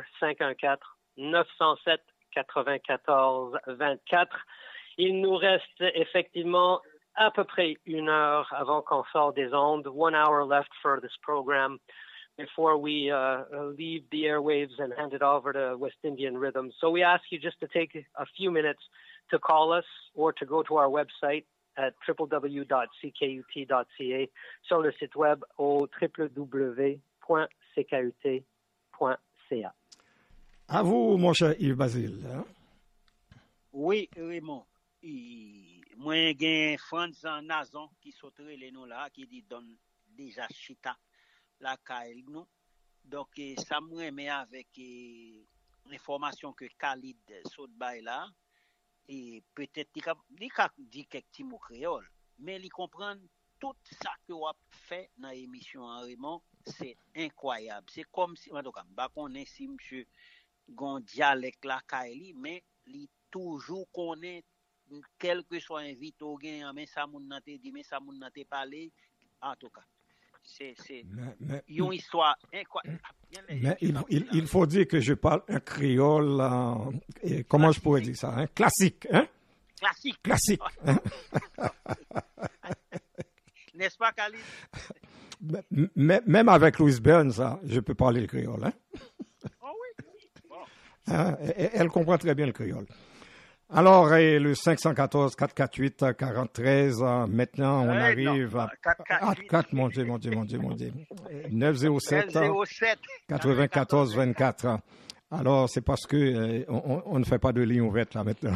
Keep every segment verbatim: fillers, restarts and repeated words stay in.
cinq un quatre, neuf zéro sept, quatre-vingt-quatorze vingt-quatre. Il nous reste effectivement à peu près une heure avant qu'on sorte des ondes. One hour left for this program before we uh, leave the airwaves and hand it over to West Indian Rhythm. So we ask you just to take a few minutes to call us or to go to our website at w w w dot c k u t dot c a, sur le site web au w w w point c k u t point c a. À vous, mon cher Yves Basile. Hein? Oui, Raymond. Moi, j'ai Franz Nazon qui sauterait les noms là, qui dit donne déjà chita la caille nous. Donc, ça me remet avec l'information que Khalid saute bail là. Et peut-être qu'il a dit quelques petits mots créoles, mais il comprend tout ça que vous avez fait dans l'émission en Raymond, c'est incroyable. C'est comme si, en tout cas, je connais si monsieur gon dialecte la Kaili, mais il toujours connaît quel que soit invité au gain, mais ça moun nan te dit, mais ça moun nan te parlé, en tout cas. C'est, c'est une histoire incroyable. Mais il, il, il faut dire que je parle un créole, euh, et comment classique. Je pourrais dire ça, hein? Classique, hein? Classique. Classique. Hein? N'est-ce pas, Khalid? Même avec Louise Burns, ça, je peux parler le créole, hein? Oh oui. Bon. Hein? Elle, elle comprend très bien le créole. Alors, le cinq un quatre, quatre cent quarante-huit, quarante-treize, maintenant, on ouais, arrive non, à ah, quatre, mon Dieu, mon Dieu, mon Dieu, mon Dieu. neuf zéro sept, quatre-vingt-quatorze vingt-quatre. Alors, c'est parce que euh, on, on ne fait pas de ligne ouverte là maintenant.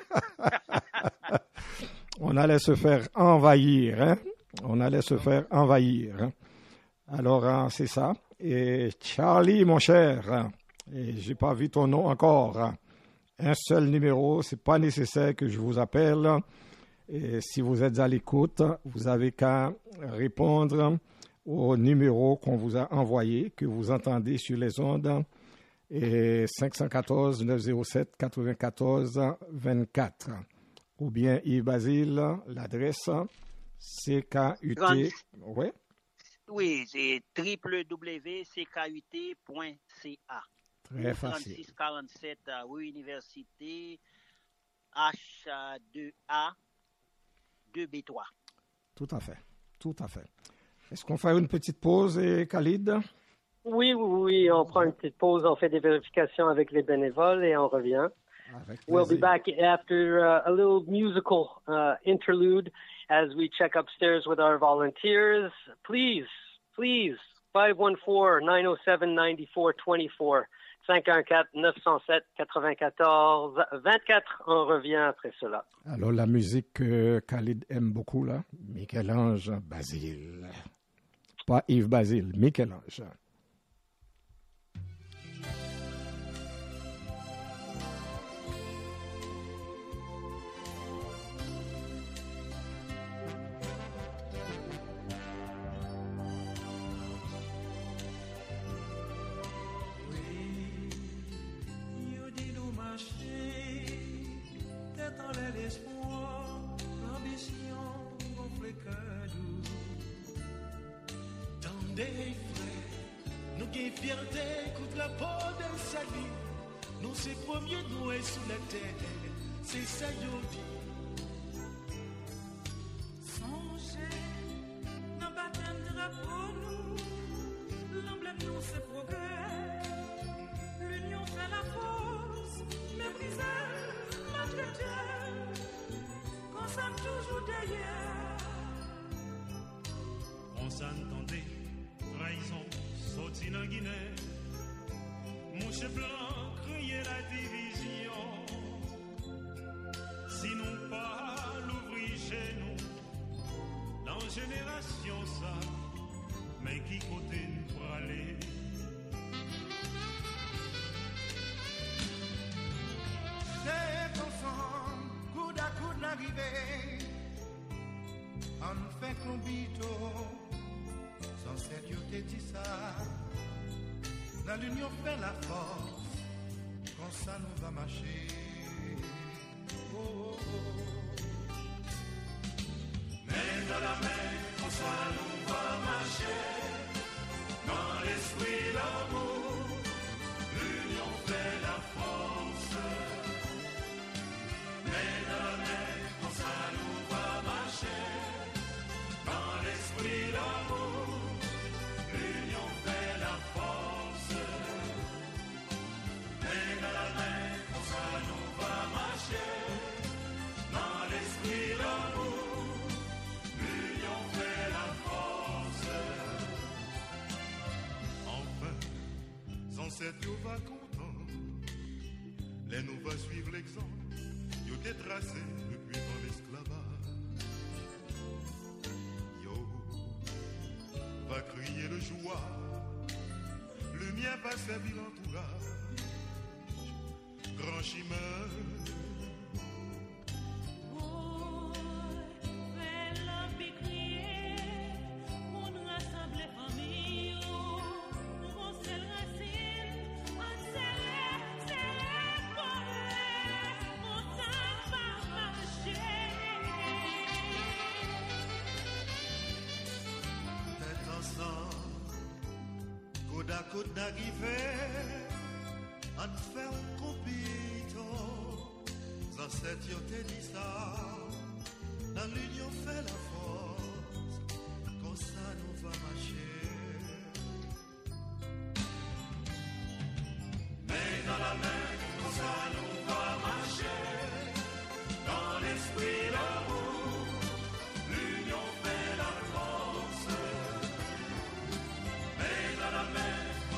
On allait se faire envahir, hein? On allait se faire envahir. Hein? Alors, hein, c'est ça. Et Charlie, mon cher, hein? Et j'ai pas vu ton nom encore, hein? Un seul numéro, c'est pas nécessaire que je vous appelle. Et si vous êtes à l'écoute, vous avez qu'à répondre au numéro qu'on vous a envoyé, que vous entendez sur les ondes, et cinq un quatre, neuf zéro sept, quatre-vingt-quatorze vingt-quatre. Ou bien Yves Basile, l'adresse C K U T. Ouais. Oui, c'est w w w point c k u t point c a. Très facile. trente-six quarante-sept rue Université H deux A deux B trois. Tout à fait, tout à fait. Est-ce qu'on fait une petite pause, et Khalid? Oui, oui, oui, on prend une petite pause, on fait des vérifications avec les bénévoles et on revient. We'll be back after uh, a little musical uh, interlude as we check upstairs with our volunteers. Please, please, five one four, nine oh seven, nine four two four. cinq un quatre, neuf zéro sept, quatre-vingt-quatorze vingt-quatre. On revient après cela. Alors, la musique que Khalid aime beaucoup, là, Michel-Ange Basile. Pas Yves Basile, Michel-Ange. Fierté, écoute la peau d'un salut. Nous, c'est premier noué sous la terre. C'est ça, yo dit. Songez, n'a pas de drapeau, nous. L'emblème, nous, c'est progrès. L'union fait la force. Mépriser, maltraiter. Qu'on s'aime toujours derrière. On s'entendait, trahison. Sorti dans Guinée, mouche blanc criait la division. Si nous pas l'ouvrir chez nous, dans génération ça, mais qui côté nous pour aller? C'est ensemble, coude à coude l'arrivée, on fait combito. Sans cette yo te dit ça, dans l'union fait la force, comme ça nous va marcher. Oh, oh, oh. Mais dans la main, comme ça nous va marcher, dans l'esprit l'amour, l'union nous va content, les nous va suivre l'exemple, yo t'es tracé depuis dans l'esclavage. Yo va crier le joie, le mien va servir l'entourage, grand chemin. Côte d'arriver, à te faire un compito. Ancêtres yo te dit ça, dans l'union fait la force, comme ça nous va marcher. Mais dans la main, comme ça nous va marcher, dans l'esprit l'amour, l'union fait la force. Mais dans la main,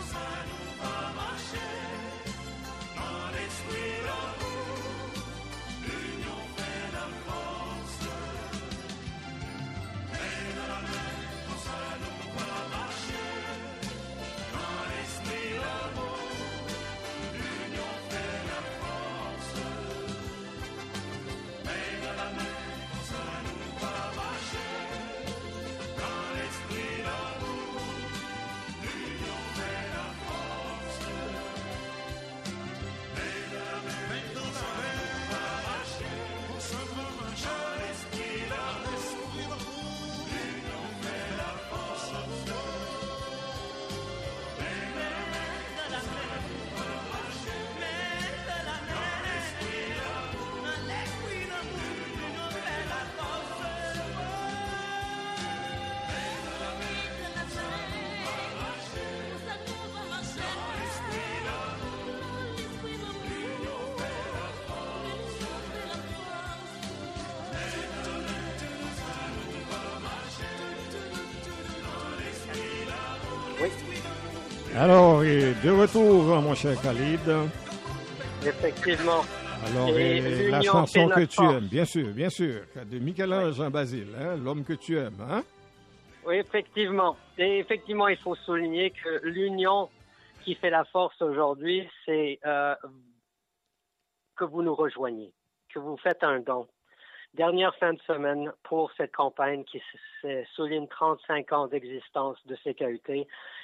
Alors, et de retour, mon cher Khalid. Effectivement. Alors, et et la chanson que tu aimes, bien sûr, bien sûr, de Michel-Ange Jean Basile, hein, l'homme que tu aimes, hein? Oui, effectivement. Et effectivement, il faut souligner que l'union qui fait la force aujourd'hui, c'est euh, que vous nous rejoignez, que vous faites un don. Dernière fin de semaine pour cette campagne qui souligne trente-cinq ans d'existence de C K U T.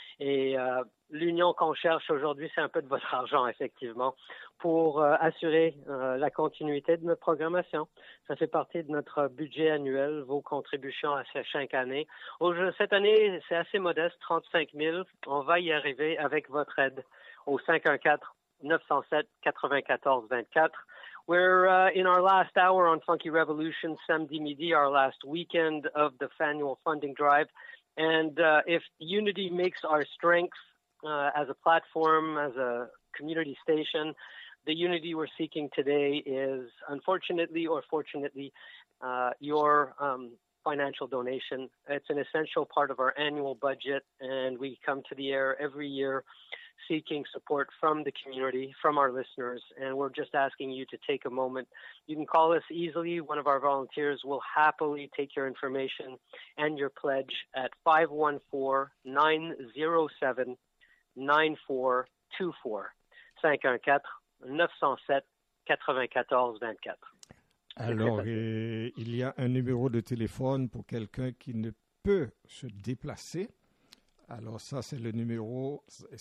Et euh, l'union qu'on cherche aujourd'hui, c'est un peu de votre argent, effectivement, pour euh, assurer euh, la continuité de notre programmation. Ça fait partie de notre budget annuel, vos contributions à chaque année. Au, cette année, c'est assez modeste, trente-cinq mille. On va y arriver avec votre aide au cinq un quatre, neuf zéro sept, quatre-vingt-quatorze vingt-quatre. We're uh, in our last hour on Funky Revolution, samedi midi, our last weekend of the annual funding drive. And uh, if unity makes our strength uh, as a platform, as a community station, the unity we're seeking today is, unfortunately or fortunately, uh, your um, financial donation. It's an essential part of our annual budget, and we come to the air every year seeking support from the community, from our listeners, and we're just asking you to take a moment. You can call us easily. One of our volunteers will happily take your information and your pledge at five one four, nine zero seven, nine four two four. cinq un quatre, neuf zéro sept, quatre-vingt-quatorze vingt-quatre. Alors, euh, il y a un numéro de téléphone pour quelqu'un qui ne peut se déplacer. Alors ça, c'est le numéro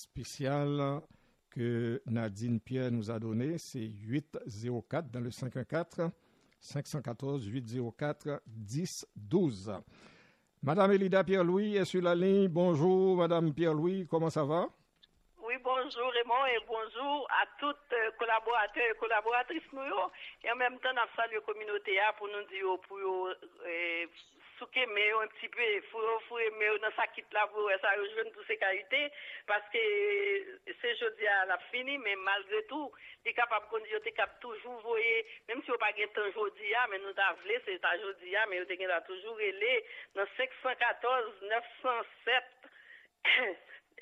spécial que Nadine Pierre nous a donné. C'est huit zéro quatre dans le cinq un quatre, cinq un quatre, huit zéro quatre, dix douze. Madame Elida Pierre-Louis est sur la ligne. Bonjour, Madame Pierre-Louis, comment ça va? Oui, bonjour Raymond et bonjour à toutes euh, collaborateurs et collaboratrices nous. Et en même temps, nous saluons la communauté pour nous dire pour euh, souquer un petit peu, faut faut aimer dans sa quitte là pour ça rejoindre pour ces qualités parce que c'est jeudi à la fini mais malgré tout, t'es capable de dire t'es capable toujours voyer même si on pas gain temps jeudi mais nous t'a vlé c'est ta jeudi mais t'es toujours relé dans cinq un quatre, neuf zéro sept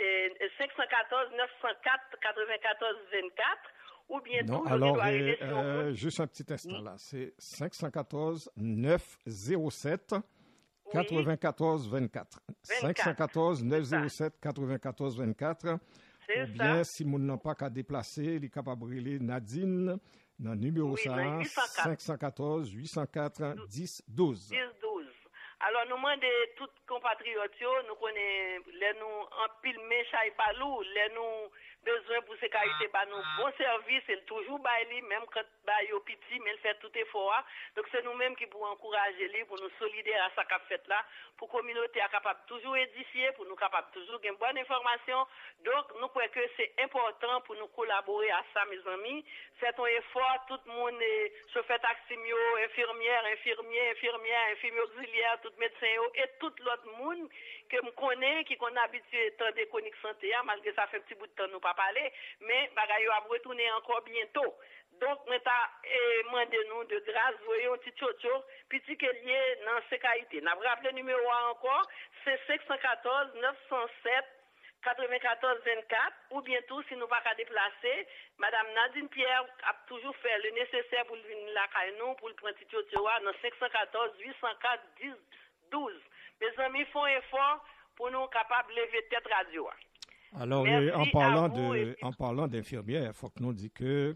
cinq un quatre neuf zéro quatre quatre-vingt-quatorze vingt-quatre ou bien Non, tout, alors, doit arriver euh, sur euh, juste un petit instant là. C'est cinq un quatre neuf zéro sept quatre-vingt-quatorze vingt-quatre. cinq un quatre neuf zéro sept quatre-vingt-quatorze vingt-quatre. C'est Ou bien, ça. si vous n'avez pas qu'à déplacer, il est capable de brûler Nadine dans le numéro Oui, dans huit cent quatre. cinq un quatre huit zéro quatre dix douze. dix douze. Alors, nous demandons tous compatriotes, nous connaissons, les nous en pile méchant par nous, les nous besoin pour sécurité, bah nous bon service, il toujours bail même quand bah yo petit, mais il fait tout effort. Donc c'est nous-mêmes qui pouvons encourager lui pour nous solidaire à sa qu'a fait là, pour communauté à capable toujours édifier, pour nous capable toujours gagner bonne information. Donc nous croyons que c'est important pour nous collaborer à ça, mes amis. Faites un effort, tout le monde, chauffeur taxi, infirmière, infirmier, infirmière, infirmier auxiliaire, tout médecin et tout l'autre monde que me connaît, qui qu'on habitué tant de chroniques santé, malgré ça fait un petit bout de temps nous pas parler, mais bagaille va retourner encore bientôt. Donc, moi, t'as demandé nous de grâce, voyons, petit chocho, petit que lié dans sécurité. N'a rappelé le numéro encore, c'est cinq un quatre neuf zéro sept quatre-vingt-quatorze vingt-quatre, ou bientôt, si nous pas qu'à déplacer, Madame Nadine Pierre a toujours fait le nécessaire pour venir là, nous, pour le prendre petit chocho, dans cinq un quatre huit zéro quatre dix douze. Mes amis font effort pour nous capables de lever tête radio. Alors, Merci euh, en parlant à vous de, et- en parlant d'infirmières, il faut que nous disions que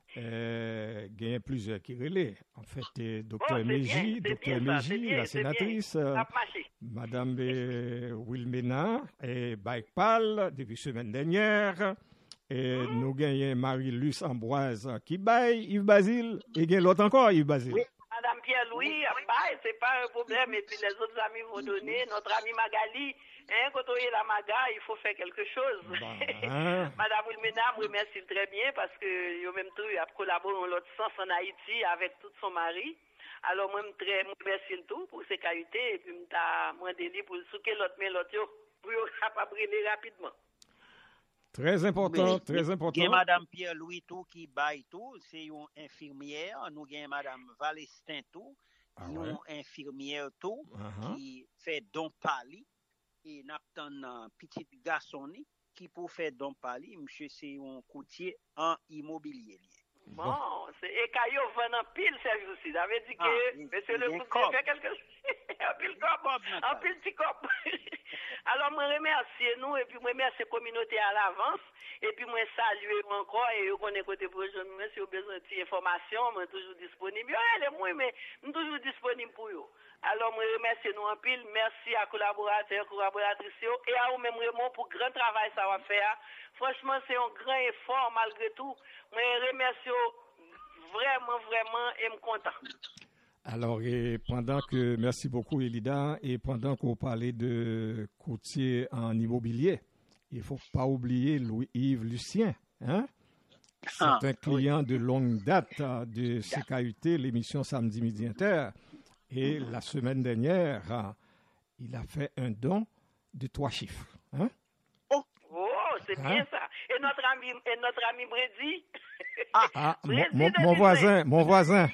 euh, il y a plusieurs qui relaient. En fait, euh, Oh, docteur c'est Méji, bien, c'est docteur bien ça, c'est Méji, bien, la c'est bien. sénatrice, Ça euh, a marché. Madame euh, Wilmena et Baïkpal, depuis semaine dernière. Et Hmm? nous gagnons Marie-Luce Ambroise qui baille, Yves Basile, et gagne l'autre encore, Yves Basile. Oui. Madame Pierre-Louis, bah, c'est pas un problème. Et puis les autres amis vont donner. Notre ami Magali, hein, quand on est la Maga, il faut faire quelque chose. Ben. Madame Wilmena, je remercie très bien parce que yo même tout a collaboré dans l'autre sens en Haïti avec tout son mari. Alors moi, je très remercie le tout pour ses qualités et puis je demandé pour le souquer l'autre mais l'autre yo, pour yo capable brûler rapidement. Très important, Oui. très Il y a important. Madame Pierre-Louis tout qui baille tout, c'est une infirmière. Nous avons Madame Valestin tout, Ah qui est ouais. une infirmière tout, Uh-huh. qui fait don pali. Et nous avons un petit garçon ni, qui peut faire don pali. Monsieur, c'est un courtier en immobilier. Bon, c'est et Caillou vend en pile service aussi. Ça veut dire Ah, que il- monsieur il le y a un courtier cop. fait quelque chose. Un pile cop, Cop, Nathalie. un pile petit cop. Alors, moi remercie nous et puis moi remercie la communauté à l'avance. Et puis moi saluer encore et on connaît côté pour jeune moi si vous avez besoin d'informations, moi toujours disponible. Yo, allez moi mais nous toujours disponible pour vous. Alors moi remercie nous en pile, merci à collaborateurs, collaboratrices yo, et à vous même Raymond pour grand travail ça va faire. Franchement, c'est un grand effort malgré tout. Moi remercie vous vraiment vraiment et me content. Alors, et pendant que, merci beaucoup Elida, et pendant qu'on parlait de courtier en immobilier, il ne faut pas oublier Louis-Yves Lucien, hein? C'est Ah, un client de longue date euh, de C K U T, l'émission Samedi Midi Inter. Et la semaine dernière, euh, il a fait un don de trois chiffres. Hein? Oh, c'est Hein? bien ça. Et notre ami et notre ami Brady. Ah, mon, Brady mon- de mon Disney. voisin, mon voisin.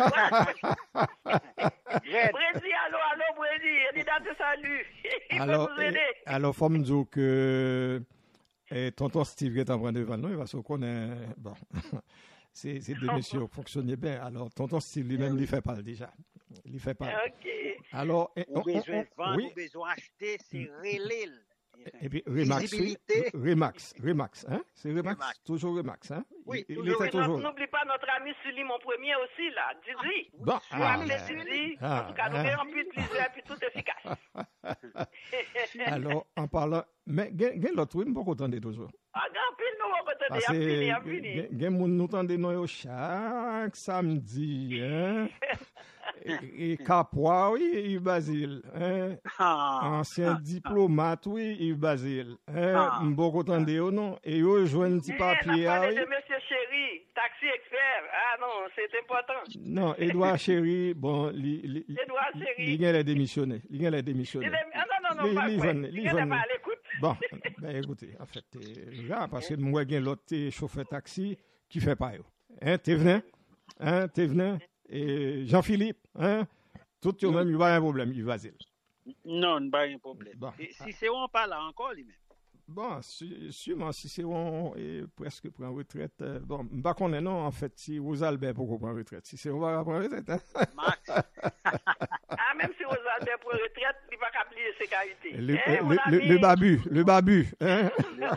Brady, allô, allô, Brady, Elida te salue. Il Alors, peut nous aider. eh, alors, faut me dire que eh, tonton Steve est en train de venir, il va se connaître. Bon, c'est c'est deux messieurs qui fonctionnaient bien. Alors, tonton Steve lui-même, il fait pas déjà. Il fait pas. OK. Alors, eh, Ou on- on- besoin on- vendre, oui, ou besoin acheter, c'est relais. et puis Remax, oui. Visibilité. Remax, Remax, hein? C'est Remax, Remax. toujours Remax, hein? Oui, il, il toujours était Et toujours notre- là. N'oublie pas notre ami Sully, mon premier aussi, là, Didi. Bon, Nous ah, appelons ben, Didi. ah, En tout cas, nous hein. avons pu utiliser et puis tout efficace. Alors, en parlant, mais gen gen l'autre, oui, je ne peux pas entendre toujours. Ah, grand pile, nous, on va te Parce dire, que fini, fini. gen gen moun nou tande nou yo chaque samedi, hein? Et, et Capois, oui, Yves Basile, hein? Ah, Ancien diplomate, oui, Yves Basile, hein? Ah. M'boko tande yo, non? Et yo jouen ti Eh, papier, la ah, parole oui? de Monsieur Chéri, taxi expert. Ah non, c'est important. Non, Edouard Chéri, bon, li, li, li, Edouard Chéri. li gen l'a démissionné, li gen l'a démissionné. Il est- Ah non, non, non, Li- pas li vrai. jeune, li Il n'est jeune. pas à l'écoute. Bon, ben écoutez, en fait, euh, là, parce que moi, gen l'autre eh, chauffeur taxi qui fait pas yo. Hein, t'es venu? Hein, t'es venu? Et Jean-Philippe, hein? Tout yo même, il va un problème, il va zil. non, pas un problème. Bon. Et si c'est on parle encore, lui-même. Bon, su- sûrement, si c'est on est presque pour en retraite, euh, bon, pas qu'on est non, en fait, si vous Albert pour qu'on prenne retraite. Si c'est on va prendre retraite, hein? Max. Ah, même si vous avez pour retraite, il va pas oublier ses qualités. Le, Hein, mon le, le, ami? le babu, le babu, hein?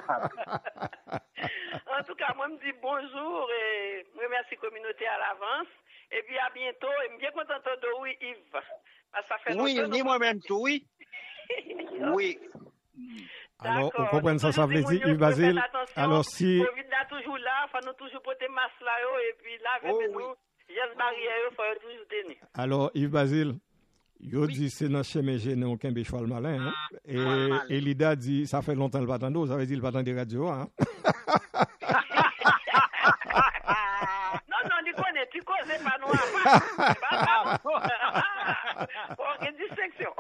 En tout cas, moi, je me dis bonjour et je remercie la communauté à l'avance. Et puis, à bientôt. Et je suis bien content de oui, Yves. Parce que ça fait Oui, longtemps ni que- moi-même tout, oui. Oui. Alors, on D'accord. comprend ça, ça veut Toujours dire, dis, Yves Basile. faites attention. Alors, si, Covid là toujours là, faut nous toujours porter masque là, yo, et puis là, Oh, avec oui. nous, gestes barrières, il faut toujours tenir. alors, Yves Basile, yo dit c'est dans chemin gêné aucun béchoir malin, hein? Et, malin. et Lida dit, ça fait longtemps le pas d'eau, ça veut dire le pas des radios, hein? Non, non, tu connais, tu connais pas nous avant. Bon, il y a une distinction.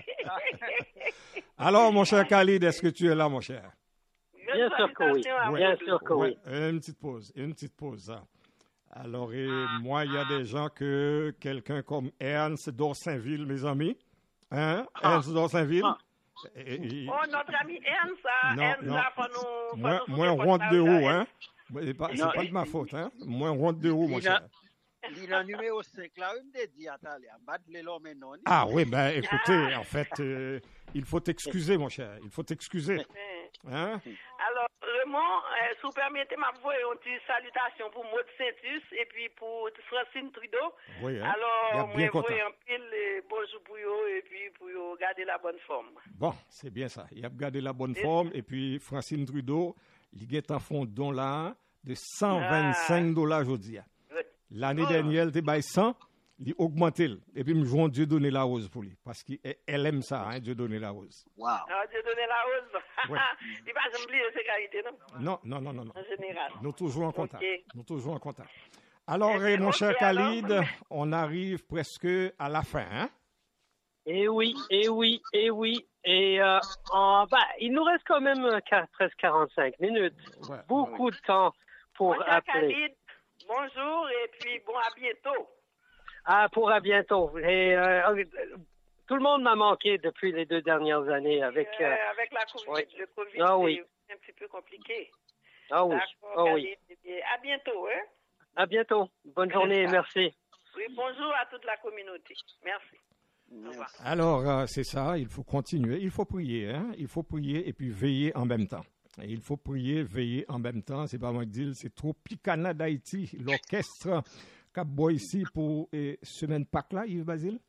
Alors, mon cher Khalid, est-ce que tu es là, mon cher? Bien sûr que oui. Salutations à Bien vous sûr que Ouais, oui. une petite pause, une petite pause. hein. Alors, et moi, il y a des gens que quelqu'un comme Ernst d'Orsainville, mes amis, hein? Ernst d'Orsainville. et- et- Oh, notre ami Ernst, ah, Non, Ernst, non. là, faut nous... faut Moins, nous moins soutenir honte pour de ça, haut, Ernst. hein? C'est pas, c'est Non. pas de ma faute, hein? Moins honte de haut, mon Il a- cher. Il a numéro cinq là, il me dit, attends, battre les l'homme non. Ah oui, ben écoutez, en fait, euh, il faut t'excuser, mon cher. Il faut t'excuser. Hein? Alors, Raymond, euh, si vous permettez, m'a envoyer une petite salutation pour Maud Saintus et puis pour Francine Trudeau. Oui, hein? Il Alors, est moi, bien je content. vous un pile euh, bonjour pour eux et puis pour eux garder la bonne forme. Bon, c'est bien ça. Il a gardé la bonne forme. Et puis, Francine Trudeau, il est en fond don là de cent vingt-cinq dollars aujourd'hui. Oui. L'année Oh. dernière, il était cent, il a augmenté. Et puis, je vais Dieu donner la rose pour lui. Parce qu'elle aime ça, hein, Dieu donner la rose. Wow. Alors, Dieu donne la hausse. Ouais. Il va jamais oublier ses qualités, non? Non, non, non, non, non. En général. Nous toujours en contact. Ok. Nous toujours en contact. Alors, Eh bien, eh, mon ok, cher alors. Khalid, on arrive presque à la fin. Hein? Et oui, et oui, et oui. Et euh, en, bah, il nous reste quand même euh, quar- presque quarante-cinq minutes. Ouais. Beaucoup de temps pour Mon cher appeler. Khalid, bonjour et puis bon, à bientôt. Ah, pour à bientôt. Et euh, tout le monde m'a manqué depuis les deux dernières années avec. Euh, euh, avec la COVID, oui. le COVID, Ah oui. c'est un petit peu compliqué. ah oui, D'accord, ah oui. Khalid. Eh bien, à bientôt, hein? À bientôt. Bonne journée et merci. Oui, bonjour à toute la communauté. Merci. Au revoir. Alors, euh, c'est ça, il faut continuer, il faut prier, hein? Il faut prier et puis veiller en même temps. Et il faut prier, veiller en même temps. C'est pas moi qui dis, c'est Tropicana d'Haïti, l'orchestre Cap Boy ici pour eh, semaine Pâques là, Yves Basile.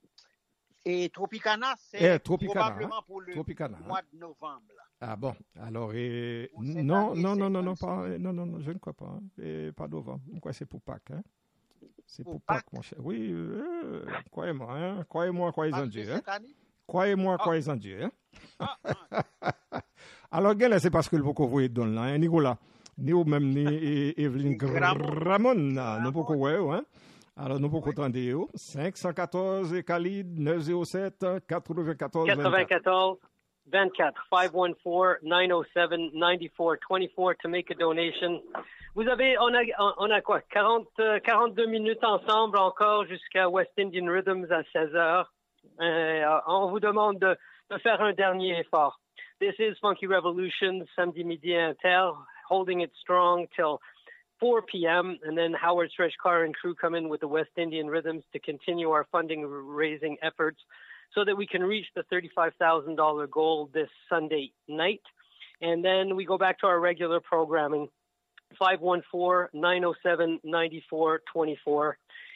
Et Tropicana, c'est Eh, Tropicana, probablement hein. pour le Tropicana, hein. mois de novembre. là. Ah bon, alors, eh, Pour cette non, année, non, c'est non, non, pas non, ça. pas, eh, non, non, non, je ne crois pas. hein. Eh, pas novembre. Quoi, c'est pour Pâques, hein? C'est pour, Pour Pâques, Pâques? mon cher. Oui, euh, croyez-moi, hein? Croyez-moi, croyez en Parce que Dieu, hein? cette année, Croyez-moi, Ah. croyez en Dieu, hein? ah, ah, Alors, gars, là, c'est parce que le beaucoup voyez donne là, hein, Nicolas. Ni ou même ni et- Evelyne Gramont. Gramon, là, nous beaucoup ouais, hein. Alors, nous beaucoup attendre, yo. cinq cent quatorze et Khalid, neuf zéro sept, quatre-vingt-quatorze, vingt-quatre. quatre-vingt-quatorze vingt-quatre, five one four, nine oh seven, ninety-four twenty-four to make a donation. Vous avez, on a, on a quoi, quarante, euh, quarante-deux minutes ensemble encore jusqu'à West Indian Rhythms à seize heures. Euh, on vous demande de, de faire un dernier effort. This is Funky Revolution, samedi midi inter, holding it strong till four p.m. And then Howard Shreshkar and crew come in with the West Indian Rhythms to continue our funding raising efforts so that we can reach the thirty-five thousand dollars goal this Sunday night. And then we go back to our regular programming, five one four, nine oh seven, ninety-four twenty-four,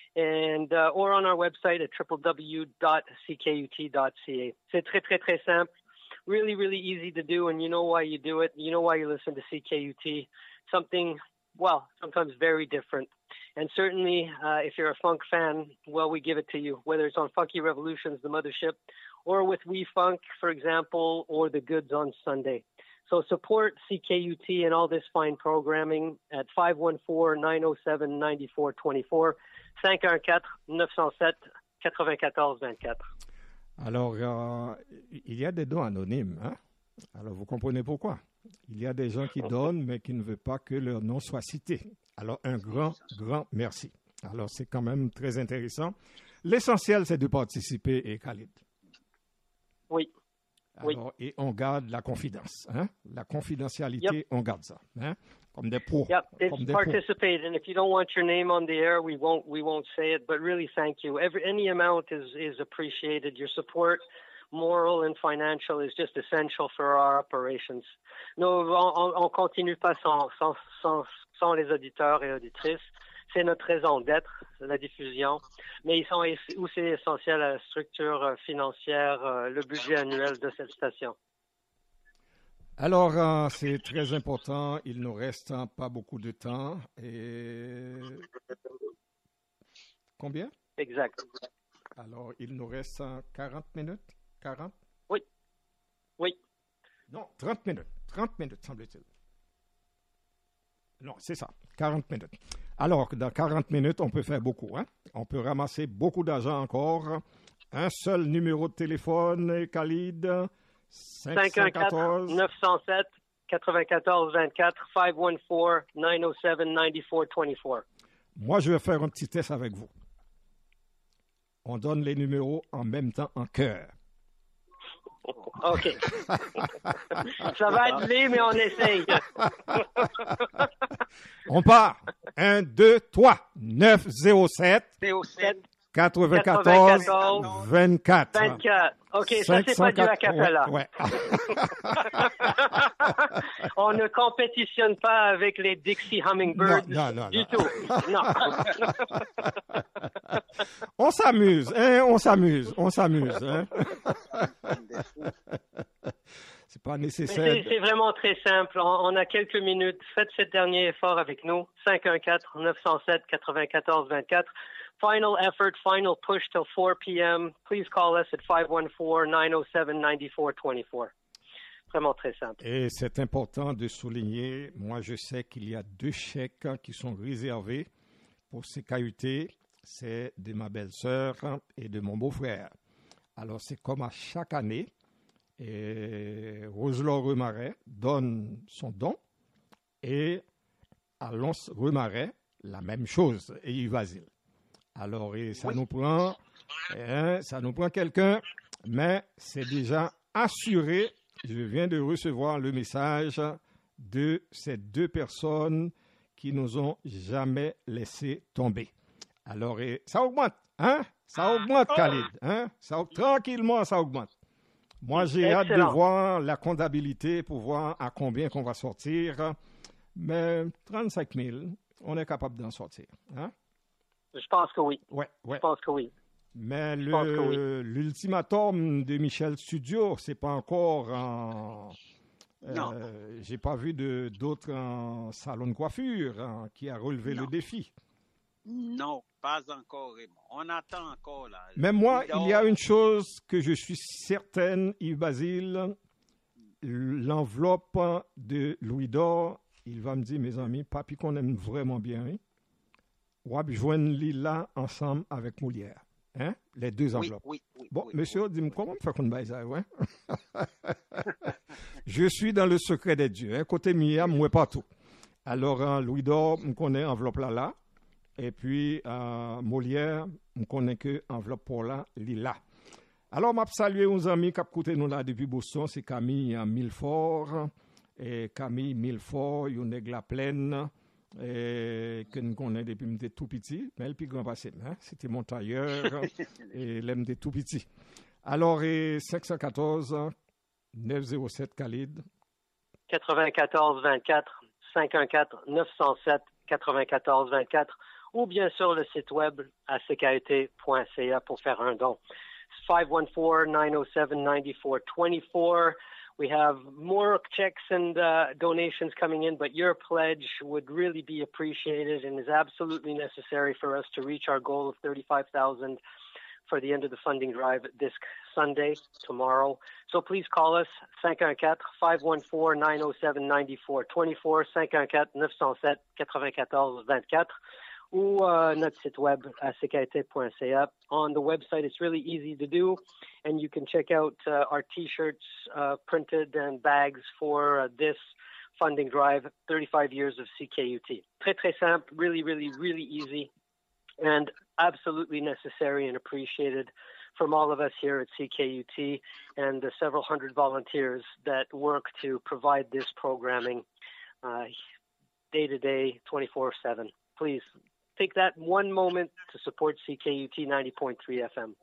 and uh, or on our website at w w w dot c k u t dot c a. C'est très, très, très simple. Really, really easy to do, and you know why you do it. You know why you listen to C K U T. Something, well, sometimes very different. And certainly, uh, if you're a funk fan, well, we give it to you, whether it's on Funky Revolutions, the mothership, or with We Funk, for example, or The Goods on Sunday. So support C K U T and all this fine programming at five one four, nine oh seven, ninety-four twenty-four, five one four, nine oh seven, ninety-four vingt-quatre. Alors, euh, il y a des dons anonymes, hein? Alors, vous comprenez pourquoi? Il y a des gens qui donnent, mais qui ne veulent pas que leur nom soit cité. Alors, un grand, grand merci. Alors, c'est quand même très intéressant. L'essentiel, c'est de participer, et Khalid. Oui. Oui. Alors, et on garde la confidence. Hein? La confidentialité, Yep. on garde ça. Hein? Comme des pots. Yep, Comme it's des pots. participate, and if you don't want your name on the air, we won't we won't say it. But really, thank you. Every any amount is is appreciated. Your support, moral and financial, is just essential for our operations. Nous, on, on continue pas sans sans sans sans les auditeurs et auditrices. C'est notre raison d'être, la diffusion. Mais ils sont aussi essentiels à la structure financière, euh, le budget annuel de cette station. Alors, euh, c'est très important. Il nous reste hein, pas beaucoup de temps. Et combien? Exact. Alors, il nous reste euh, quarante minutes? quarante? Oui. Oui. Non, trente minutes. trente minutes, semble-t-il. Non, c'est ça. quarante minutes. Alors, dans quarante minutes, on peut faire beaucoup. Hein? On peut ramasser beaucoup d'argent encore. Un seul numéro de téléphone, Khalid. cinq un quatre, neuf zéro sept, quatre-vingt-quatorze vingt-quatre, cinq un quatre, neuf zéro sept, neuf quatre deux quatre. Moi, je vais faire un petit test avec vous. On donne les numéros en même temps en cœur. OK. Ça va être laid, mais on essaye. On part. un, deux, trois. neuf zéro sept, zéro sept, quatre-vingt-quatorze, vingt-quatre. vingt-quatre. OK, ça, c'est pas du acapella. Ouais, ouais. On ne compétitionne pas avec les Dixie Hummingbirds Non, non, non, du non. tout. Non. On s'amuse, hein, on s'amuse, on s'amuse. Hein. C'est pas Mais nécessaire. C'est c'est vraiment très simple. On, on a quelques minutes. Faites ce dernier effort avec nous. cinq un quatre, neuf zéro sept, quatre-vingt-quatorze vingt-quatre. Final effort, final push till four p.m. Please call us at five one four, nine zero seven, nine four two four. Vraiment très simple. Et c'est important de souligner, moi je sais qu'il y a deux chèques qui sont réservés pour ces K U T. C'est de ma belle-sœur et de mon beau-frère. Alors c'est comme à chaque année, et Roselore Remaret donne son don et Alonce Remaret la même chose et Yves Vasile. Alors et ça nous prend, hein, ça nous prend quelqu'un, mais c'est déjà assuré. Je viens de recevoir le message de ces deux personnes qui nous ont jamais laissé tomber. Alors, et ça augmente, hein? Ça augmente, Khalid, hein? Ça, tranquillement, ça augmente. Moi, j'ai hâte de Excellent. voir la comptabilité pour voir à combien qu'on va sortir. Mais trente-cinq mille, on est capable d'en sortir, hein? Je pense que oui. Ouais, ouais. Je pense que oui. Mais Je pense que le, l'ultimatum de Michel Studio, c'est pas encore en... Non. Euh, j'ai pas vu de, d'autres en salon de coiffure hein, qui a relevé Non. le défi. Non, pas encore, Raymond. On attend encore, là. Mais moi, Donc, il y a une chose que je suis certaine, Yves Basile, l'enveloppe de Louis d'Or, il va me dire, mes amis, papi qu'on aime vraiment bien, hein, on va joindre là ensemble avec Molière. Hein? Les deux oui, enveloppes. oui, oui, Bon, oui, monsieur, oui. dis-moi comment on fait qu'on baille ça, ouais? Je suis dans le secret des dieux. Hein? Côté Mia, moi partout. Alors, hein, Louis d'Or, on connaît enveloppe là, là. Et puis, euh, Molière, on connaît que enveloppe pour là, là. Alors, je salue aux amis qui ont écouté nous là depuis Boston. C'est Camille à Milfort. Et Camille Milfort, il y a la plaine. Et que nous connaissons depuis que tout petit, mais le plus grand passé, hein? C'était mon tailleur et l'aime de tout petit. Alors, et cinq un quatre, neuf zéro sept Khalid. quatre-vingt-quatorze vingt-quatre, cinq un quatre, neuf zéro sept, quatre-vingt-quatorze vingt-quatre, ou bien sur le site web à c k u t point c a pour faire un don. five one four, nine zero seven, nine four two four. We have more checks and uh, donations coming in, but your pledge would really be appreciated and is absolutely necessary for us to reach our goal of thirty-five thousand for the end of the funding drive this Sunday, tomorrow. So please call us, cinq un quatre, five one four, nine zero seven, nine four two four, cinq un quatre, neuf zéro sept, quatre-vingt-quatorze vingt-quatre, ou uh, notre site web à c k u t point c a. On the website, it's really easy to do, and you can check out uh, our T-shirts uh, printed and bags for uh, this funding drive, thirty-five years of C K U T. Très, très simple, really, really, really easy, and absolutely necessary and appreciated from all of us here at C K U T and the several hundred volunteers that work to provide this programming uh, day to day, twenty-four seven. Please take that one moment to support C K U T ninety point three F M.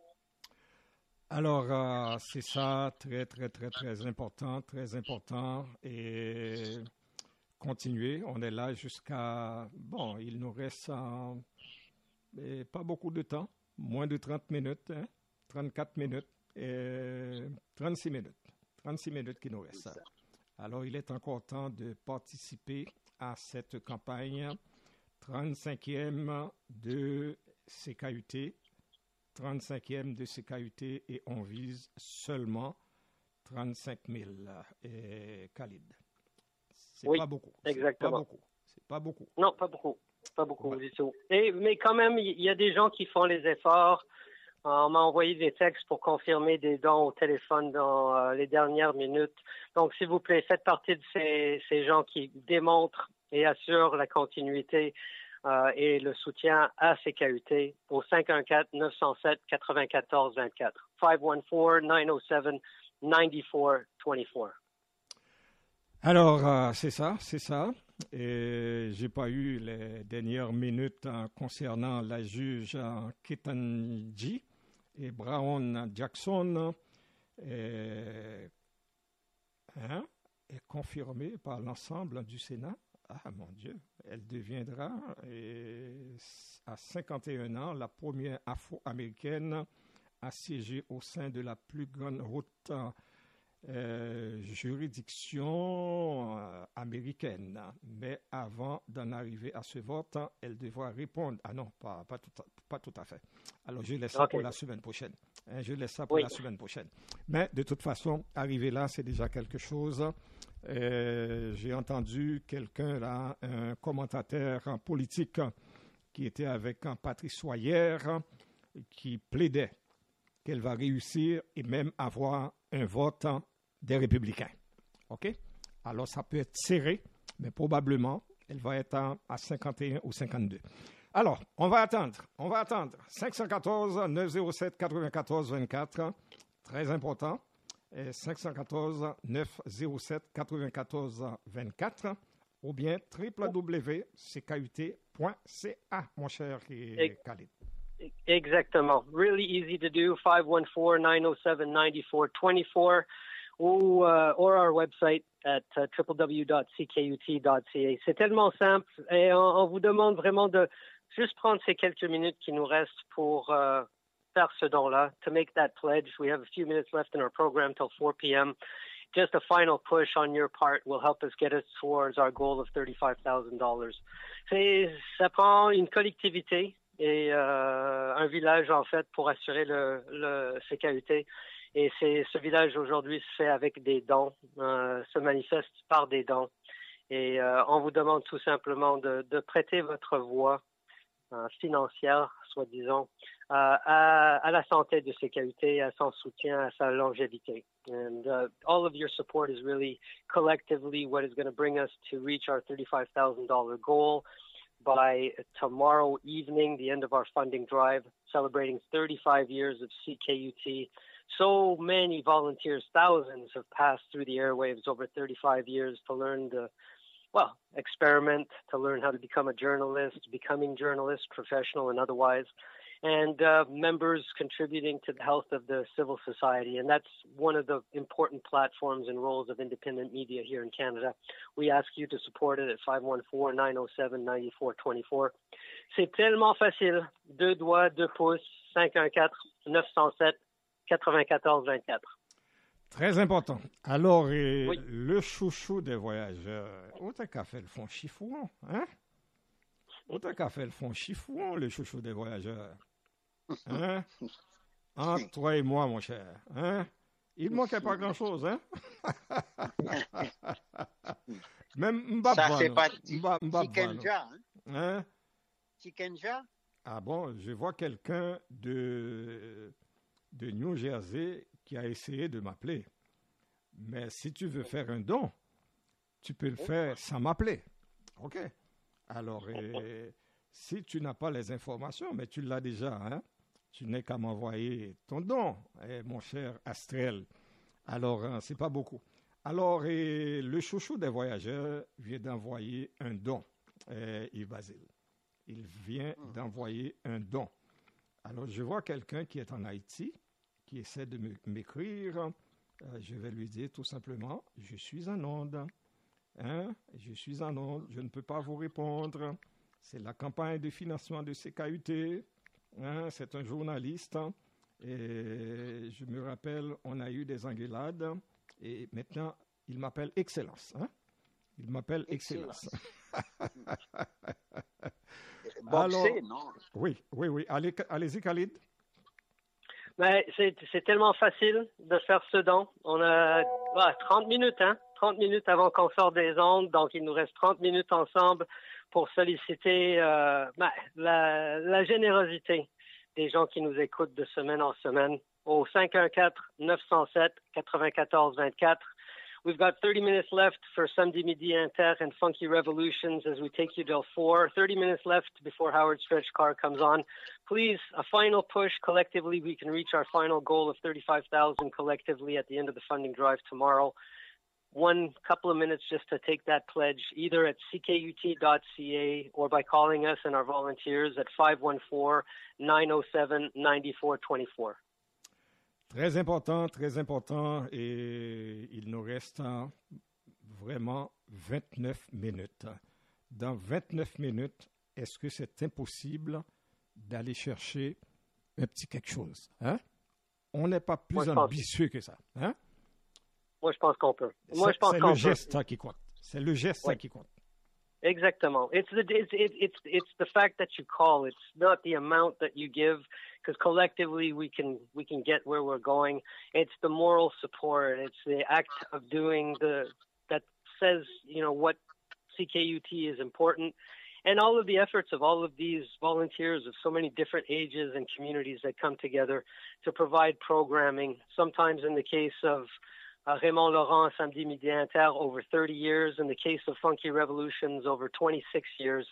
Alors, euh, c'est ça, très, très, très, très important, très important. Et continuer, on est là jusqu'à... Bon, il nous reste euh, pas beaucoup de temps, moins de trente minutes, hein, trente-quatre minutes et trente-six minutes. trente-six minutes qui nous restent. Alors, il est encore temps de participer à cette campagne trente-cinquième de C K U T. trente-cinquième de C K U T et on vise seulement trente-cinq mille. Et Khalid, c'est oui, pas beaucoup. Exactement. C'est pas beaucoup. C'est pas beaucoup. Non, pas beaucoup. Pas beaucoup Ouais. du tout. Et, mais quand même, il y a des gens qui font les efforts. Euh, on m'a envoyé des textes pour confirmer des dons au téléphone dans euh, les dernières minutes. Donc, s'il vous plaît, faites partie de ces, ces gens qui démontrent et assurent la continuité Euh, et le soutien à C K U T au cinq un quatre, neuf zéro sept, quatre-vingt-quatorze vingt-quatre. cinq un quatre, neuf zéro sept, neuf quatre deux quatre. Alors, euh, c'est ça, c'est ça. Et j'ai pas eu les dernières minutes euh, concernant la juge euh, Ketanji et Brown Jackson et, hein, est confirmée par l'ensemble du Sénat. Ah mon Dieu, elle deviendra et, à cinquante et un ans la première afro-américaine à siéger au sein de la plus grande haute euh, juridiction euh, américaine. Mais avant d'en arriver à ce vote, elle devra répondre. Ah non, pas, pas, tout, à, pas tout à fait. Alors je laisse ça Okay. pour la semaine prochaine. Hein, je laisse ça pour Oui. la semaine prochaine. Mais de toute façon, arriver là, c'est déjà quelque chose. Euh, j'ai entendu quelqu'un là, un commentateur en politique qui était avec un Patrice Soyer qui plaidait qu'elle va réussir et même avoir un vote des républicains. OK? Alors ça peut être serré, mais probablement elle va être à, à cinquante et un ou cinquante-deux. Alors, on va attendre, on va attendre. cinq un quatre, neuf zéro sept, quatre-vingt-quatorze vingt-quatre, très important. cinq un quatre, neuf zéro sept, quatre-vingt-quatorze vingt-quatre ou bien w w w point c k u t point c a, mon cher Khalid. Exactement. Really easy to do. five one four, nine zero seven, nine four two four ou uh, or our website at uh, w w w dot c k u t dot c a. C'est tellement simple et on, on vous demande vraiment de juste prendre ces quelques minutes qui nous restent pour uh, faire ce don-là, to make that pledge. We have a few minutes left in our program till four p.m. Just a final push on your part will help us get us towards our goal of thirty-five thousand dollars. Ça prend une collectivité et euh, un village, en fait, pour assurer le, le C K U T. Et c'est, ce village, aujourd'hui, se fait avec des dons, euh, se manifeste par des dons. Et euh, on vous demande tout simplement de, de prêter votre voix euh, financière, soi-disant, euh, à, à la santé de C K U T, à son soutien, à sa longévité. And uh, all of your support is really collectively what is going to bring us to reach our thirty-five thousand dollars goal by tomorrow evening, the end of our funding drive, celebrating thirty-five years of C K U T. So many volunteers, thousands have passed through the airwaves over thirty-five years to learn the, well, experiment, to learn how to become a journalist, becoming journalists, professional and otherwise, and uh, members contributing to the health of the civil society. And that's one of the important platforms and roles of independent media here in Canada. We ask you to support it at five one four, nine zero seven, nine four two four. C'est tellement facile. Deux doigts, deux pouces, cinq un quatre, neuf zéro sept, quatre-vingt-quatorze vingt-quatre. Très important. Alors, euh, Oui. le chouchou des voyageurs, où t'as qu'à faire le fond chiffon, hein? Où t'as qu'à faire le fond chiffon, le chouchou des voyageurs? Hein? Entre toi et moi, mon cher, hein? Il ne manquait pas grand-chose, hein? Même Mbap, Ça fait non? partie Mbap- Mbap, non? Chikenja, hein? Hein? Chikenja? Ah bon, je vois quelqu'un de, de New Jersey qui a essayé de m'appeler. Mais si tu veux faire un don, tu peux le faire sans m'appeler. OK? Alors, euh, si tu n'as pas les informations, mais tu l'as déjà, hein? tu n'es qu'à m'envoyer ton don, eh, mon cher Astrel. Alors, hein, c'est pas beaucoup. Alors, et le chouchou des voyageurs vient d'envoyer un don, eh, Yves Basile. Il vient mmh. d'envoyer un don. Alors, je vois quelqu'un qui est en Haïti, qui essaie de m'écrire. Euh, je vais lui dire tout simplement, je suis en onde. Hein? Je suis en onde, je ne peux pas vous répondre. C'est la campagne de financement de C K U T. Hein? C'est un journaliste. Et je me rappelle, on a eu des engueulades. Et maintenant, il m'appelle Excellence. Hein? Il m'appelle Excellence. Excellence. Alors, non? Oui, oui, oui. Allez, allez-y, Khalid. Ben, c'est, c'est tellement facile de faire ce don. On a ah, trente minutes, hein? trente minutes avant qu'on sorte des ondes. Donc, il nous reste trente minutes ensemble pour solliciter euh, ben, la, la générosité des gens qui nous écoutent de semaine en semaine au cinq un quatre, neuf zéro sept, quatre-vingt-quatorze vingt-quatre. We've got thirty minutes left for Samedi Midi Inter and Funky Revolutions as we take you till four. thirty minutes left before Howard Stretch Car comes on. Please, a final push. Collectively, we can reach our final goal of thirty-five thousand collectively at the end of the funding drive tomorrow. One couple of minutes just to take that pledge, either at c k u t dot c a or by calling us and our volunteers at five one four, nine zero seven, nine four two four. Très important, très important, et il nous reste vraiment vingt-neuf minutes. Dans vingt-neuf minutes, est-ce que c'est impossible d'aller chercher un petit quelque chose? Hein? On n'est pas plus Moi, ambitieux pense... que ça. Hein? Moi, je pense qu'on peut. Moi, c'est je pense c'est qu'on le peut. geste qui compte. C'est le geste oui. qui compte. Exactement. It's the it's it's it's the fact that you call. It's not the amount that you give, because collectively we can we can get where we're going. It's the moral support. It's the act of doing the that says, you know, what C K U T is important, and all of the efforts of all of these volunteers of so many different ages and communities that come together to provide programming. Sometimes in the case of Uh, Raymond Laurent, Samedi Midi Inter, over thirty years. In the case of Funky Revolutions, over twenty-six years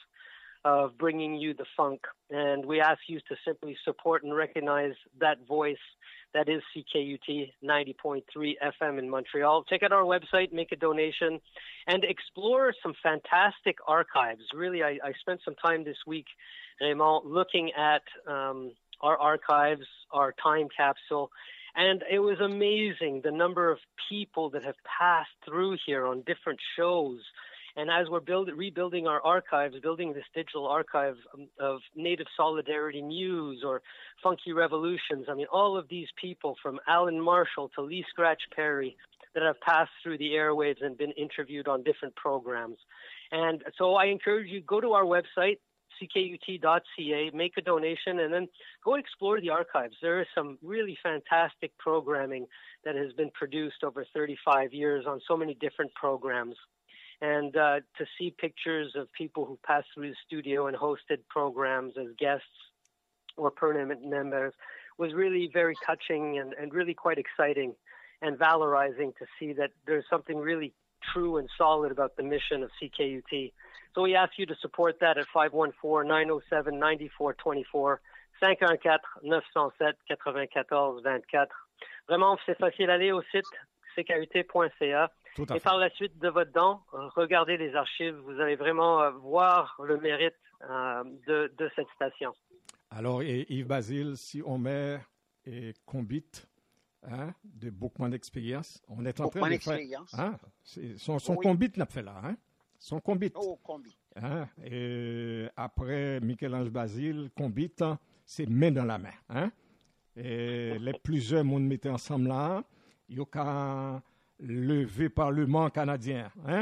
of bringing you the funk. And we ask you to simply support and recognize that voice that is C K U T ninety point three F M in Montreal. Check out our website, make a donation, and explore some fantastic archives. Really, I, I spent some time this week, Raymond, looking at um, our archives, our time capsule. And it was amazing, the number of people that have passed through here on different shows. And as we're build, rebuilding our archives, building this digital archive of Native Solidarity News or Funky Revolutions, I mean, all of these people from Alan Marshall to Lee Scratch Perry that have passed through the airwaves and been interviewed on different programs. And so I encourage you, go to our website, c k u t dot c a, make a donation, and then go explore the archives. There is some really fantastic programming that has been produced over thirty-five years on so many different programs. And uh, to see pictures of people who passed through the studio and hosted programs as guests or permanent members was really very touching and, and really quite exciting and valorizing to see that there's something really true and solid about the mission of C K U T. So we ask you to support that at five one four, nine zero seven, nine four two four, cinq un quatre, neuf zéro sept, quatre-vingt-quatorze vingt-quatre. Vraiment, c'est facile, allez au site c k u t point c a et par la suite de votre don, regardez les archives. Vous allez vraiment euh, voir le mérite euh, de, de cette station. Alors, et Yves Basile, si on met et Combit, hein, de Bookman Experience, on est en Bookman train de faire... Hein, c'est, son son oui. Combit n'a fait là, hein? Son Combit. Oh, Combit. Hein, et après Michel-Ange Basile, Combit, c'est main dans la main. Hein? Et les plusieurs monde mettaient ensemble là, il y a qu'à lever Parlement canadien. Hein?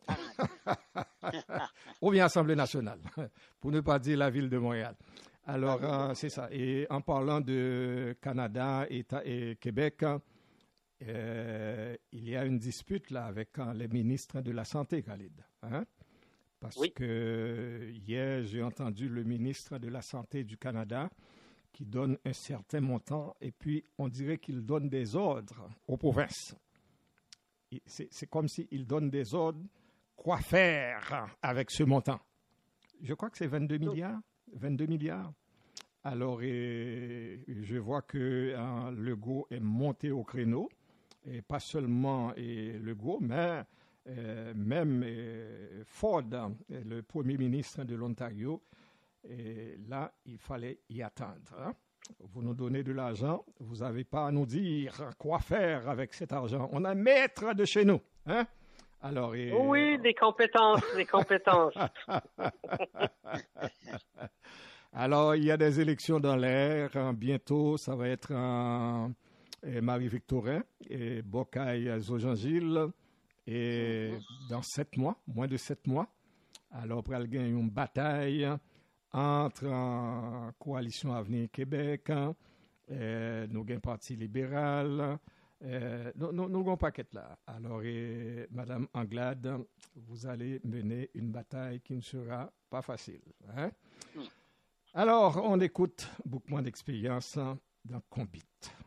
Ou bien Assemblée nationale, pour ne pas dire la ville de Montréal. Alors, euh, c'est ça. Et en parlant de Canada et, et Québec, euh, il y a une dispute là avec euh, les ministres de la Santé, Khalid. Hein? Parce oui. que hier, j'ai entendu le ministre de la Santé du Canada qui donne un certain montant et puis on dirait qu'il donne des ordres aux provinces. C'est, c'est comme s'il donne des ordres quoi faire avec ce montant. Je crois que c'est vingt-deux milliards. vingt-deux milliards. Alors, et, je vois que hein, Legault est monté au créneau, et pas seulement et Legault, mais euh, même euh, Ford, le premier ministre de l'Ontario, et là, il fallait y attendre. Hein. Vous nous donnez de l'argent, vous n'avez pas à nous dire quoi faire avec cet argent. On a un maître de chez nous. Hein? Alors, et... Oui, des compétences, des compétences. Alors, il y a des élections dans l'air. Bientôt, ça va être en Marie-Victorin et Bocaille-Zogangile. Et dans sept mois, moins de sept mois, alors, pour aller gagner une bataille entre en coalition Avenir Québec, euh, nous avons Parti libéral, euh, nous avons un paquet là. Alors, et, Madame Anglade, vous allez mener une bataille qui ne sera pas facile. Hein? Mm. Alors, on écoute beaucoup moins d'expérience dans Combit.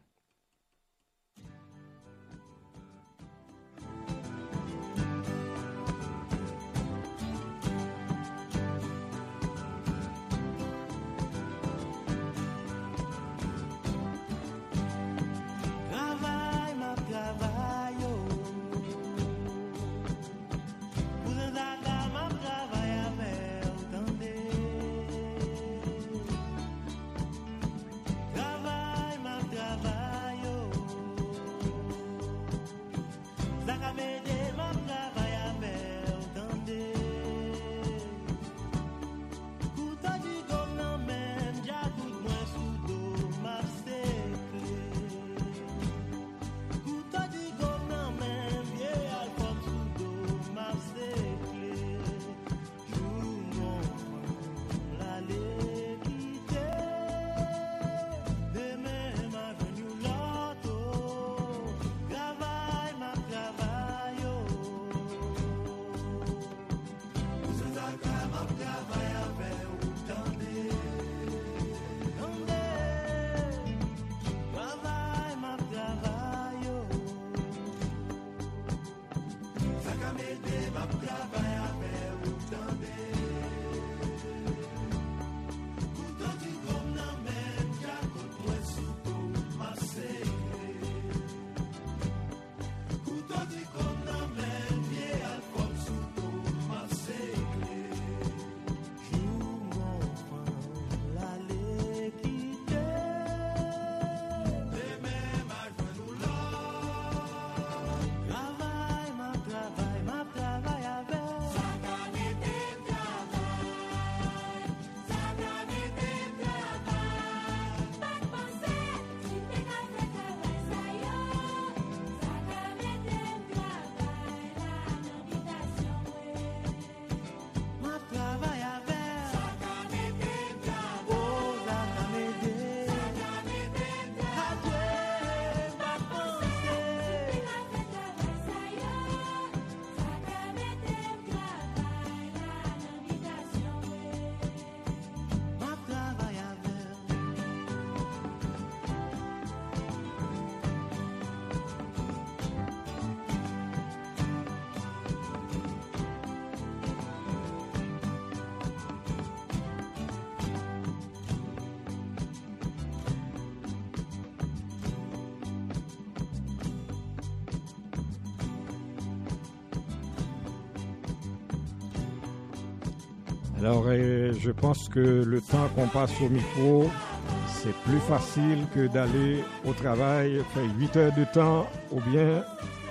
Alors, euh, je pense que le temps qu'on passe au micro, c'est plus facile que d'aller au travail, faire huit heures de temps ou bien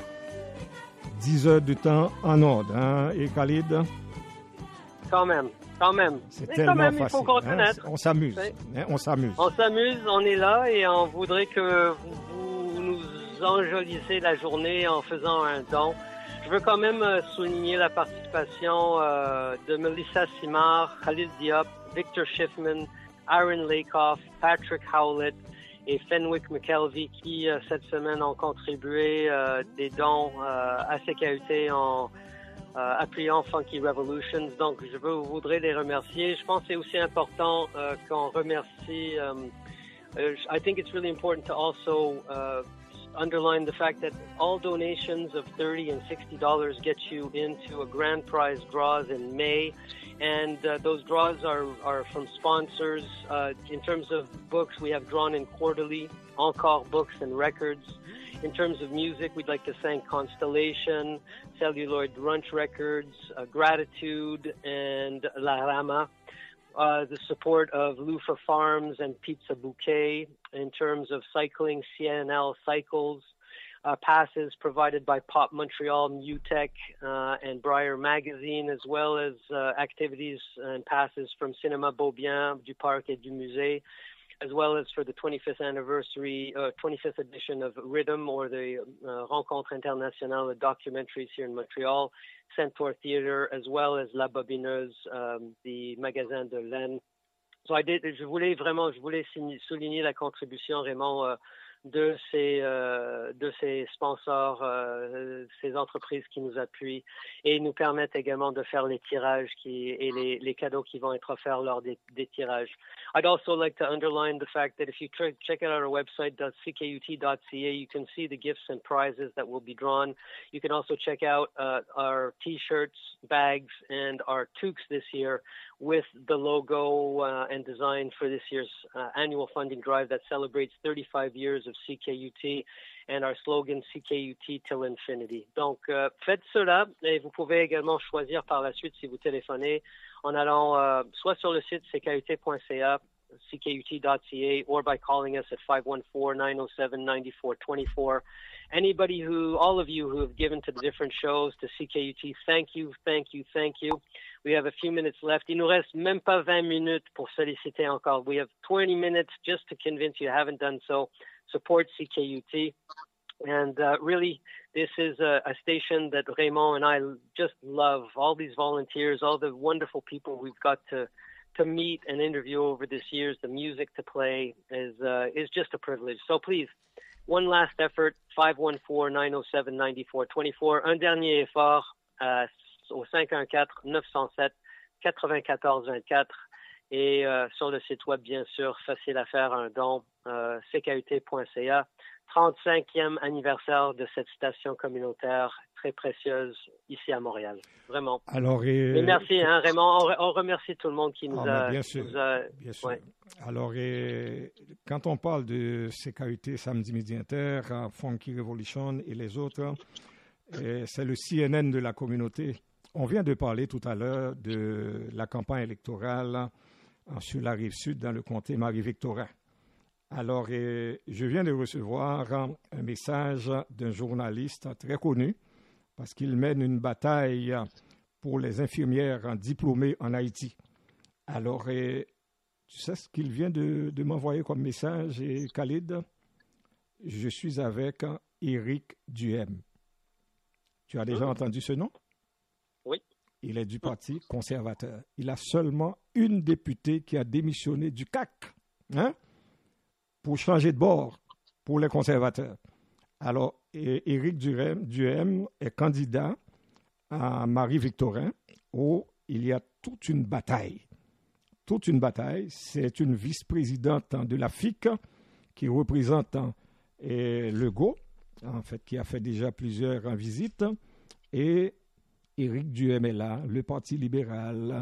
dix heures de temps en ordre. Hein, et Khalid? Quand même, quand même. C'est Mais tellement quand même, facile. il faut reconnaître. Hein, on s'amuse. Hein, on s'amuse. On s'amuse, on est là et on voudrait que vous, vous nous enjolissez la journée en faisant un don. Je veux quand même souligner la participation euh, de Melissa Simard, Khalil Diop, Victor Schiffman, Aaron Lakoff, Patrick Howlett et Fenwick McKelvey qui, euh, cette semaine, ont contribué euh, des dons euh, à C K U T en euh, appuyant Funky Revolutions. Donc, je veux, voudrais les remercier. Je pense que c'est aussi important euh, qu'on remercie... Um, I think it's really important to also... Uh, underline the fact that all donations of thirty dollars and sixty dollars get you into a grand prize draws in May. And uh, those draws are, are from sponsors. Uh, in terms of books, we have Drawn in Quarterly, Encore Books and Records. In terms of music, we'd like to thank Constellation, Celluloid Brunch Records, uh, Gratitude, and La Rama. Uh, the support of Lufa Farms and Pizza Bouquet. In terms of cycling, C N L Cycles. Uh, passes provided by Pop Montreal, Mutech, uh, and Briar Magazine, as well as uh, activities and passes from Cinéma Beaubien, du Parc et du Musée, as well as for the twenty-fifth anniversary, uh, twenty-fifth edition of Rhythm, or the uh, Rencontre Internationale of Documentaries here in Montreal, Centaur Theatre, as well as La Bobineuse, um, the magasin de laine. So I did, je voulais vraiment, je voulais souligner la contribution, Raymond, uh, de ces euh, de ces sponsors, euh, ces entreprises qui nous appuient et nous permettent également de faire les tirages qui et les, les cadeaux qui vont être offerts lors des, des tirages. I'd also like to underline the fact that if you tr- check out our website c k u t dot c a, you can see the gifts and prizes that will be drawn. You can also check out uh, our T-shirts, bags, and our toques this year with the logo uh, and design for this year's uh, annual funding drive that celebrates thirty-five years of C K U T and our slogan C K U T till infinity. Donc, euh, faites cela et vous pouvez également choisir par la suite si vous téléphonez en allant euh, soit sur le site c k u t point c a, c k u t dot c a, or by calling us at five one four, nine oh seven, nine four two four. Anybody who, all of you who have given to the different shows, to C K U T, thank you, thank you, thank you. We have a few minutes left. Il nous reste même pas vingt minutes pour solliciter encore. We have twenty minutes just to convince you haven't done so. Support C K U T. And uh, really, this is a, a station that Raymond and I just love. All these volunteers, all the wonderful people we've got to to meet and interview over this years, the music to play is uh, is just a privilege. So please, one last effort, five one four, nine oh seven, nine four two four. Un dernier effort euh, au cinq un quatre, neuf zéro sept, quatre-vingt-quatorze vingt-quatre. Et euh, sur le site web, bien sûr, facile à faire un don, euh, c k u t point c a. trente-cinquième anniversaire de cette station communautaire très précieuse ici à Montréal. Vraiment. Alors, et... Et merci, hein, Raymond. On, on remercie tout le monde qui nous ah, a... Bien sûr. Nous a... Bien sûr. Ouais. Alors, et... quand on parle de C K U T, Samedi Midi Inter, Funky Revolution et les autres, et c'est le C N N de la communauté. On vient de parler tout à l'heure de la campagne électorale sur la rive sud dans le comté Marie-Victorin. Alors, et je viens de recevoir un message d'un journaliste très connu parce qu'il mène une bataille pour les infirmières diplômées en Haïti. Alors, et, tu sais ce qu'il vient de, de m'envoyer comme message, et Khalid? Je suis avec Éric Duhem. Tu as déjà mmh. entendu ce nom? Oui. Il est du Parti conservateur. Il a seulement une députée qui a démissionné du C A C, hein, pour changer de bord pour les conservateurs. Alors, Éric Duhem, Duhem est candidat à Marie-Victorin où il y a toute une bataille. Toute une bataille. C'est une vice-présidente de la F I C qui représente et Legault, en fait, qui a fait déjà plusieurs visites. Et Éric Duhem est là, le Parti libéral,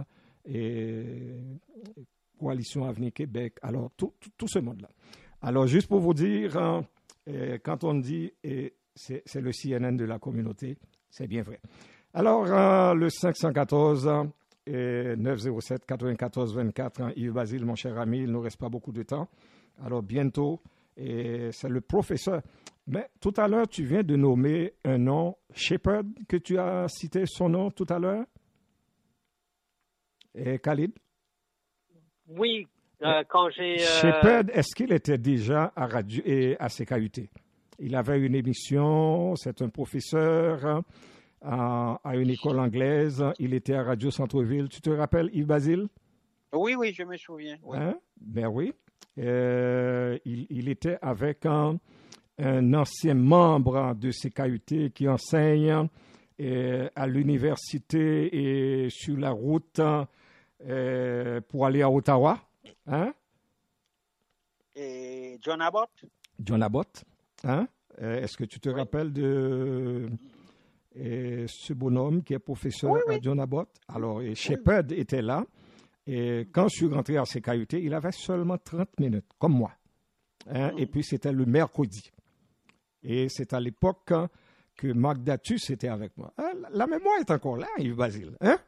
et Coalition Avenir Québec. Alors, tout, tout, tout ce monde-là. Alors, juste pour vous dire, hein, euh, quand on dit et c'est, c'est le C N N de la communauté, c'est bien vrai. Alors, euh, le cinq un quatre et neuf zéro sept, quatre-vingt-quatorze vingt-quatre, hein, Yves Basile, mon cher ami, il ne nous reste pas beaucoup de temps. Alors, bientôt, et c'est le professeur. Mais tout à l'heure, tu viens de nommer un nom, Shepherd, que tu as cité son nom tout à l'heure. Et Khalid? Oui. Euh, quand j'ai, euh... Shepherd, est-ce qu'il était déjà à, radio et à C K U T? Il avait une émission, c'est un professeur à, à une école anglaise. Il était à Radio Centre-Ville. Tu te rappelles, Yves Basile? Oui, oui, je me souviens. Oui. Hein? Ben oui. Euh, il, il était avec un, un ancien membre de C K U T qui enseigne euh, à l'université et sur la route euh, pour aller à Ottawa. Hein? Et John Abbott? John Abbott, hein? Euh, est-ce que tu te rappelles de euh, ce bonhomme qui est professeur Oui, oui. à John Abbott? Alors, et Shepard était là. Et quand je suis rentré à C K U T, il avait seulement trente minutes, comme moi. Hein? Et puis, c'était le mercredi. Et c'est à l'époque hein, que Marc Datus était avec moi. Hein? La mémoire est encore là, Yves Basile. Hein?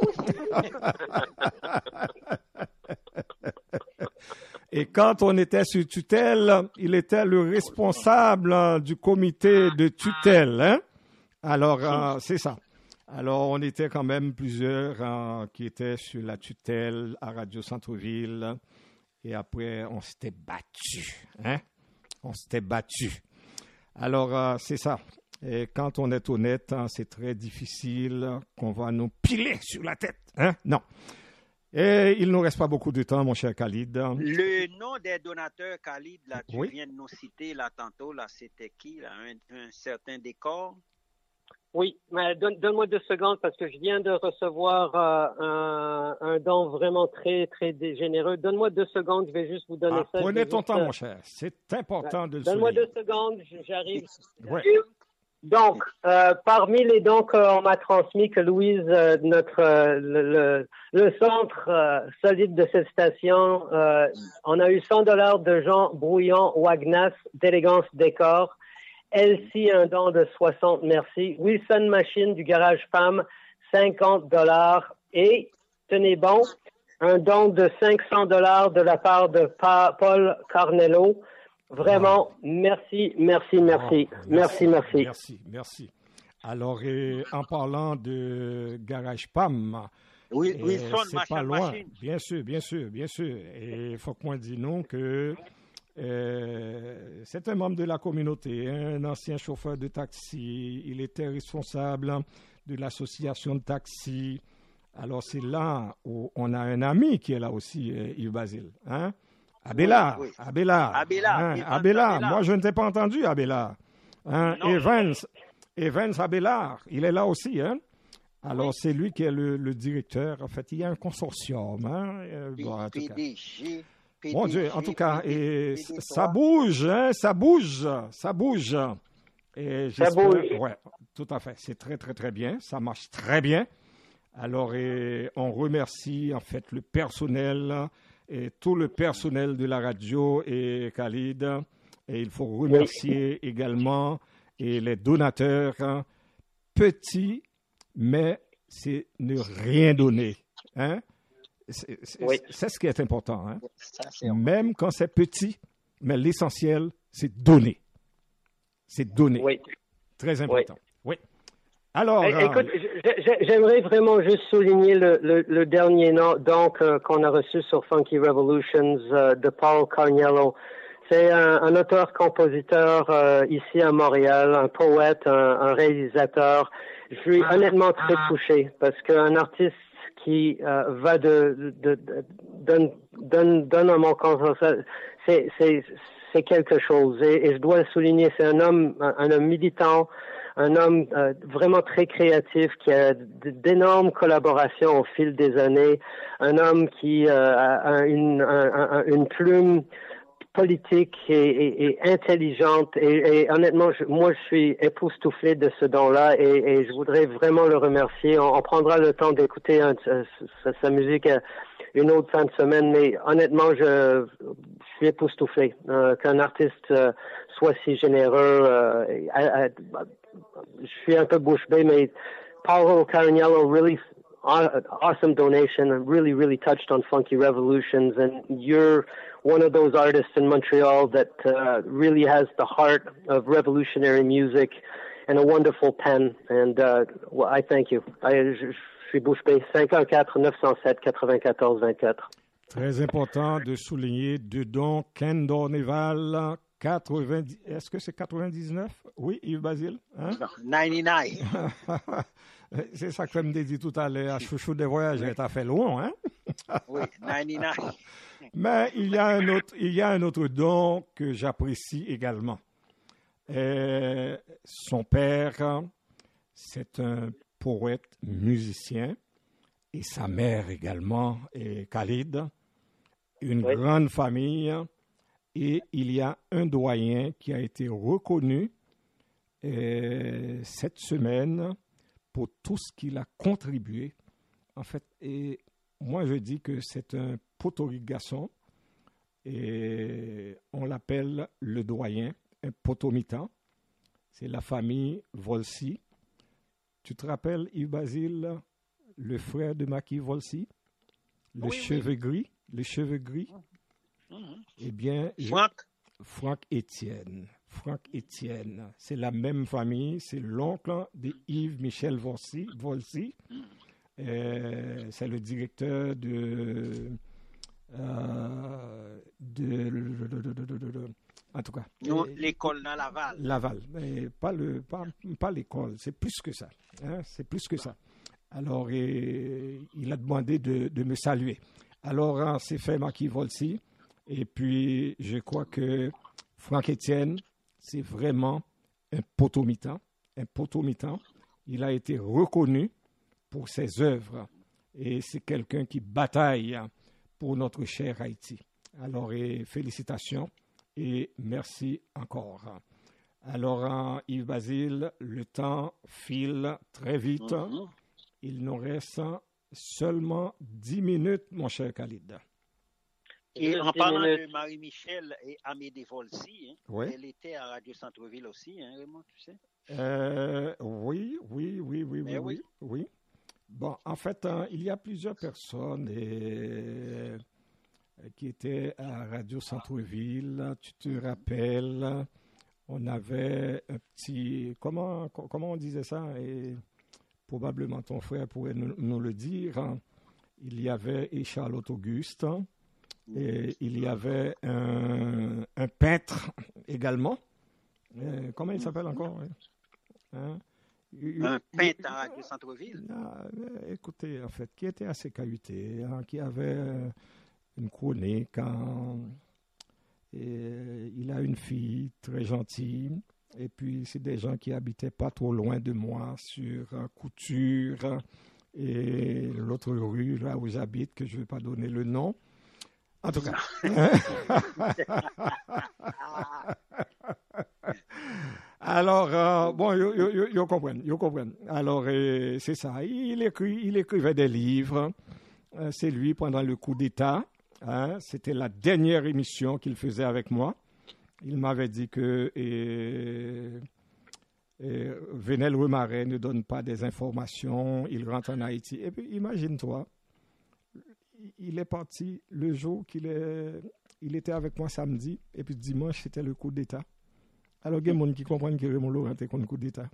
Et quand on était sur tutelle, il était le responsable hein, du comité de tutelle. Hein? Alors, euh, c'est ça. Alors, on était quand même plusieurs euh, qui étaient sur la tutelle à Radio Centre-Ville. Et après, on s'était battus. Hein? On s'était battus. Alors, euh, c'est ça. Et quand on est honnête, hein, c'est très difficile qu'on va nous piler sur la tête. Hein? Non. Et il ne nous reste pas beaucoup de temps, mon cher Khalid. Le nom des donateurs, Khalid, là, tu Oui. viens de nous citer là tantôt, là, c'était qui, là, un, un certain décor? Oui, mais donne, donne-moi deux secondes parce que je viens de recevoir euh, un, un don vraiment très, très dé- généreux. Donne-moi deux secondes, je vais juste vous donner Ah, ça. Je prenez vais ton juste, temps, euh, mon cher. C'est important de le Donne-moi souligner. deux secondes, j- j'arrive. Ouais. Donc, euh, parmi les dons qu'on m'a transmis, que Louise, euh, notre euh, le, le, le centre euh, solide de cette station, euh, on a eu cent dollars de Jean Brouillon Wagnas d'Élégance Décor. Elsie, un don de soixante, merci. Wilson Machine du Garage Femme, cinquante dollars. Et, tenez bon, un don de cinq cents dollars de la part de pa- Paul Carnello. Vraiment, merci, merci, merci, Ah, merci, merci. Merci, merci. Alors, euh, en parlant de Garage P A M, Oui, euh, Wilson, c'est Machine, pas loin. Machine. Bien sûr, bien sûr, bien sûr. Et il faut que moi dise non que euh, c'est un membre de la communauté, un ancien chauffeur de taxi. Il était responsable de l'association de taxi. Alors, c'est là où on a un ami qui est là aussi, euh, Yves Basile. Hein? Abélard, Oui, oui. Abélard. Abélard, Hein, Evans Abélard. Abélard. Moi, je ne t'ai pas entendu, Abélard. Hein, Non. Evans, Evans Abélard, il est là aussi. Hein? Alors, c'est lui qui est le, le directeur. En fait, il y a un consortium. Hein? Euh, bon, en tout cas. P D G. Mon Dieu, en tout cas, et P D G, ça bouge, hein, ça bouge, ça bouge. Et Ça j'espère- bouge. Ouais, tout à fait. C'est très, très, très bien. Ça marche très bien. Alors, et on remercie en fait le personnel et tout le personnel de la radio et Khalid. Et il faut remercier également et les donateurs, hein, petits, mais c'est ne rien donner. Hein? C'est, c'est- Oui. c'est ce qui est important. Hein? Ça, c'est Même quand c'est petit, mais l'essentiel, c'est donner. C'est donner. Oui. Très important. Oui. Alors, Eh, euh, Écoute, j- j- j'aimerais vraiment juste souligner le, le, le dernier nom donc euh, qu'on a reçu sur Funky Revolutions euh, de Paul Carniello. C'est un, un auteur-compositeur euh, ici à Montréal, un poète, un, un réalisateur. Je suis honnêtement très touché parce qu'un artiste qui euh, va de, de, de donne, donne, donne à mon conscience, c'est, c'est, c'est quelque chose. Et, et je dois le souligner, c'est un homme, un, un homme militant, un homme euh, vraiment très créatif qui a d- d'énormes collaborations au fil des années, un homme qui euh, a une, un, un, une plume politique et, et, et intelligente et, et honnêtement, je, moi je suis époustouflé de ce don-là et, et je voudrais vraiment le remercier. On, on prendra le temps d'écouter hein, sa, sa musique euh, une autre fin de semaine, mais honnêtement, je, je suis époustouflé euh, qu'un artiste euh, soit si généreux. Euh, à- à- je suis un peu bouche bée, mais Paolo Carniello really aw- awesome donation and really, really touched on Funky Revolutions. And you're one of those artists in Montreal that uh, really has the heart of revolutionary music and a wonderful pen. And uh, well, I thank you. I, je, je suis bouche bée. cinq un quatre neuf zéro sept quatre-vingt-quatorze vingt-quatre. très important de souligner dedans Ken Dorneval, quatre-vingt-dix. Est-ce que c'est quatre-vingt-dix-neuf? Oui, Yves Basile? Hein? quatre-vingt-dix-neuf. C'est ça que je me dit tout à l'heure. Chouchou des voyages, t'as fait loin, hein? Oui, quatre-vingt-dix-neuf. Mais il y a un autre, il y a un autre don que j'apprécie également. Euh, son père, c'est un poète musicien et sa mère également est Khalid. Une Oui. grande famille et il y a un doyen qui a été reconnu euh, cette semaine pour tout ce qu'il a contribué. En fait, et moi, je dis que c'est un poteau garçon et on l'appelle le doyen, un potomitan. C'est la famille Volsi. Tu te rappelles, Yves Basile, le frère de Maki Volsi, le Oui, cheveux oui. gris, le cheveux gris. Mhm. Eh bien, je- Franck, Franck Étienne. Franck Étienne. C'est la même famille. C'est l'oncle de Yves Michel Volsi. Volsi. Euh, c'est le directeur de, euh, de, de- de- de- de- de- de- en tout cas, nous, euh, l'école dans Laval. Laval. Mais pas le, pas, pas l'école. C'est plus que ça. hein, C'est plus que ça. Alors, euh, il a demandé de, de me saluer. Alors, hein, c'est fait Maki Volsi. Et puis, je crois que Franck Étienne, c'est vraiment un potomitan. Un potomitan. Il a été reconnu pour ses œuvres. Et c'est quelqu'un qui bataille pour notre cher Haïti. Alors, et félicitations et merci encore. Alors, hein, Yves Basile, le temps file très vite. Mhm. Il nous reste seulement dix minutes, mon cher Khalid. Et Juste en dix parlant minutes. de Marie-Michel et Amédée Volsi, hein, Oui. elle était à Radio Centre-Ville aussi, hein, Raymond, tu sais. Euh, oui, oui, oui, oui, oui, Mais oui, oui. Bon, en fait, hein, il y a plusieurs personnes et, euh, qui étaient à Radio Centre-Ville. Tu te rappelles, on avait un petit... Comment, co- comment on disait ça? Et probablement ton frère pourrait nous, nous le dire. hein. Il y avait et Charlotte Auguste. hein, Et il y avait un, un peintre également. Euh, comment il s'appelle encore? hein? Hein? Il- Un il- peintre à Radio Centre-Ville. ah, euh, écoutez, en fait, qui était assez cahuté, hein, qui avait euh, une chronique. hein, et, euh, il a une fille très gentille. Et puis, c'est des gens qui habitaient pas trop loin de moi sur euh, Couture et l'autre rue, là où j'habite, que je ne vais pas donner le nom. En tout cas. Alors, euh, bon, vous comprenez, vous comprenez. Alors, euh, c'est ça. Il, écrit, il écrivait des livres. Euh, c'est lui pendant le coup d'État. hein. C'était la dernière émission qu'il faisait avec moi. Il m'avait dit que euh, euh, Venel Remaret ne donne pas des informations. Il rentre en Haïti. Et puis, imagine-toi, il est parti le jour qu'il est, il était avec moi samedi. Et puis, dimanche, c'était le coup d'État. Alors, il y a des gens qui comprennent que Raymond Laurent était contre le coup d'État.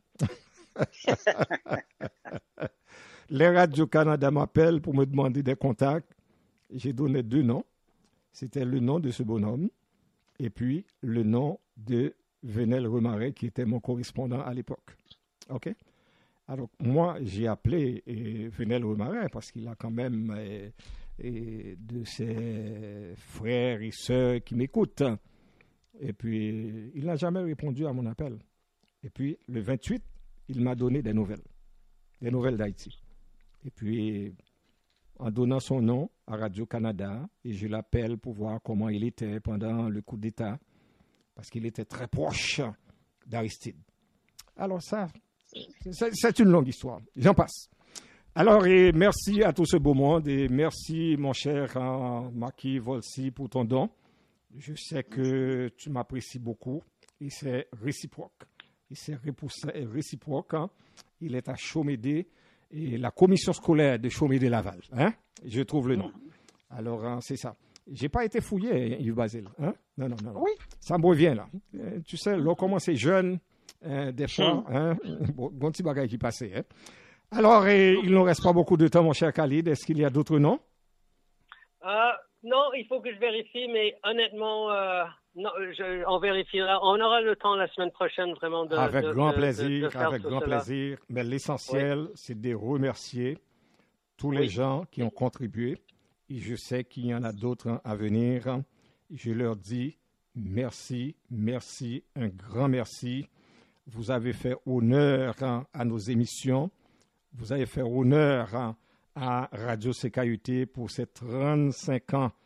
Les Radio-Canada m'appellent pour me demander des contacts. J'ai donné deux noms. C'était le nom de ce bonhomme et puis le nom de Venel Remaret, qui était mon correspondant à l'époque. OK? Alors, moi, j'ai appelé et Venel Remaret parce qu'il a quand même et, et de ses frères et sœurs qui m'écoutent. Et puis, il n'a jamais répondu à mon appel. Et puis, le vingt-huit, il m'a donné des nouvelles, des nouvelles d'Haïti. Et puis, en donnant son nom à Radio-Canada, et je l'appelle pour voir comment il était pendant le coup d'État, parce qu'il était très proche d'Aristide. Alors ça, c'est, c'est une longue histoire. J'en passe. Alors, et merci à tout ce beau monde, et merci, mon cher hein, Maki Volsi, pour ton don. Je sais que tu m'apprécies beaucoup et c'est réciproque. Et c'est réciproque. Hein. Il est à Chaumédé et la commission scolaire de Chaumédé-Laval. Hein. Je trouve le nom. Alors, hein, c'est ça. J'ai pas été fouillé, Yves Basile. Hein. Non, non, non, non. Oui. Ça me revient là. Euh, tu sais, là, comment c'est jeune, euh, des fois, hein, bon, bon petit bagage qui passait. Hein. Alors, et, il ne nous reste pas beaucoup de temps, mon cher Khalid. Est-ce qu'il y a d'autres noms? Euh, non, il faut que je vérifie, mais honnêtement, euh, non, je, on vérifiera. On aura le temps la semaine prochaine vraiment de. Avec de, grand de, plaisir, de, de faire avec tout grand cela. plaisir. Mais l'essentiel, oui. c'est de remercier tous les Oui. gens qui ont contribué. Et je sais qu'il y en a d'autres à venir. Je leur dis merci, merci, un grand merci. Vous avez fait honneur à nos émissions. Vous avez fait honneur à Radio C K U T pour ces trente-cinq ans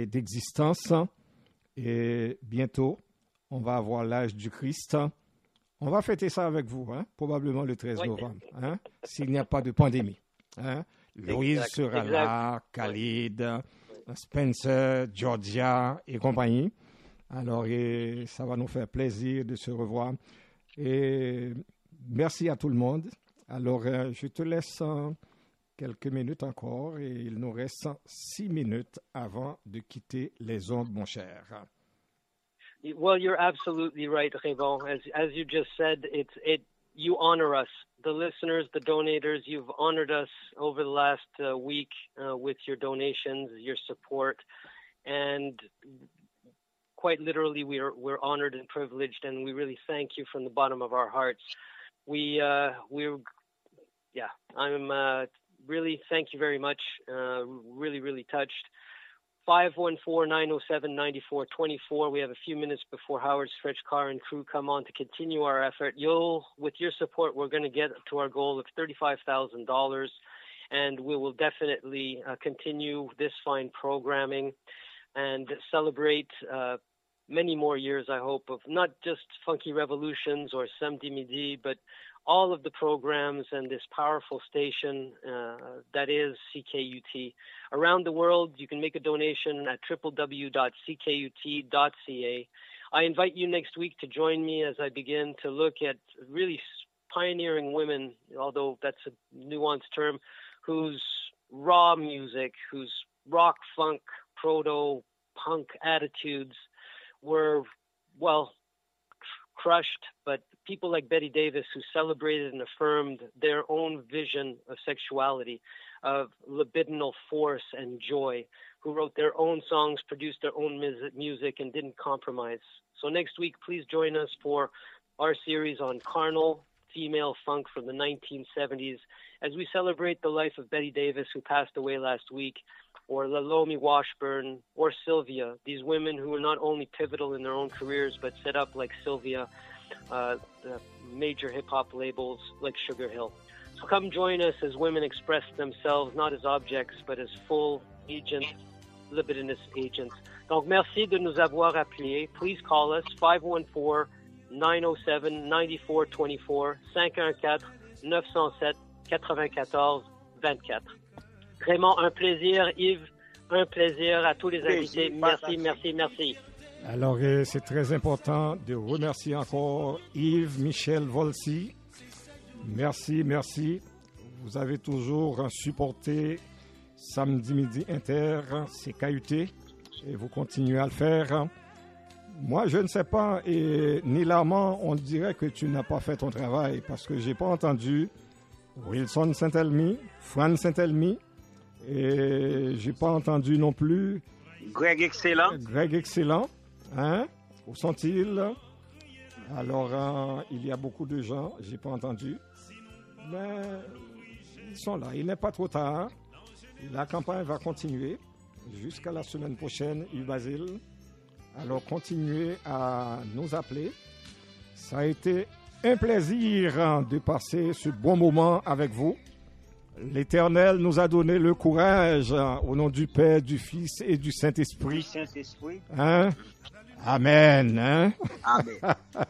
d'existence. Et bientôt, on va avoir l'âge du Christ. On va fêter ça avec vous, hein, probablement le treize Oui. novembre, hein, s'il n'y a pas de pandémie. Hein. Louise Exact, sera exact. là, Khalid, Spencer, Georgia et compagnie. Alors, et ça va nous faire plaisir de se revoir. Et merci à tout le monde. Alors, euh, je te laisse euh, quelques minutes encore et il nous reste six minutes avant de quitter les ondes, mon cher. Well, you're absolutely right, Raymond. As as you just said, it's it. You honor us, the listeners, the donators. You've honored us over the last uh, week uh, with your donations, your support, and quite literally, we're we're honored and privileged, and we really thank you from the bottom of our hearts. We uh, we're yeah, I'm uh, really thank you very much. Uh, really, really touched. five one four, nine oh seven, nine four two four. We have a few minutes before Howard's French Car and crew come on to continue our effort. You'll, with your support, we're going to get to our goal of thirty-five thousand dollars, and we will definitely uh, continue this fine programming and celebrate uh, many more years, I hope, of not just Funky Revolutions or Samedi Midi, but all of the programs and this powerful station uh, that is C K U T. Around the world, you can make a donation at w w w dot c k u t dot c a. I invite you next week to join me as I begin to look at really pioneering women, although that's a nuanced term, whose raw music, whose rock, funk, proto-punk attitudes were, well, crushed, but people like Betty Davis, who celebrated and affirmed their own vision of sexuality, of libidinal force and joy, who wrote their own songs, produced their own music, and didn't compromise. So next week, please join us for our series on carnal female funk from the nineteen seventies as we celebrate the life of Betty Davis, who passed away last week, or Lalomi Washburn, or Sylvia, these women who were not only pivotal in their own careers, but set up, like Sylvia, uh, the major hip-hop labels like Sugar Hill. So come join us as women express themselves, not as objects, but as full agents, libidinous agents. Donc, merci de nous avoir appelés. Please call us, five one four, nine oh seven, nine four two four, five one four, nine oh seven, quatre-vingt-quatorze vingt-quatre. Raymond, un plaisir. Yves, un plaisir à tous les invités. Merci, merci, merci. Alors, euh, c'est très important de remercier encore Yves Michel Volsi. Merci, merci. Vous avez toujours supporté Samedi Midi Inter, C K U T, et vous continuez à le faire. Moi, je ne sais pas, et Nilamant, on dirait que tu n'as pas fait ton travail, parce que je n'ai pas entendu Wilson Saint-Elmy, Fran Saint-Elmy, et je n'ai pas entendu non plus Greg Excellent. Greg Excellent, hein? Où sont-ils? Alors, euh, il y a beaucoup de gens, je n'ai pas entendu, mais ils sont là. Il n'est pas trop tard. La campagne va continuer jusqu'à la semaine prochaine, Yves Basile. Alors, continuez à nous appeler. Ça a été un plaisir de passer ce bon moment avec vous. L'Éternel nous a donné le courage au nom du Père, du Fils et du Saint-Esprit. Saint-Esprit. Hein? Amen. Hein? Amen.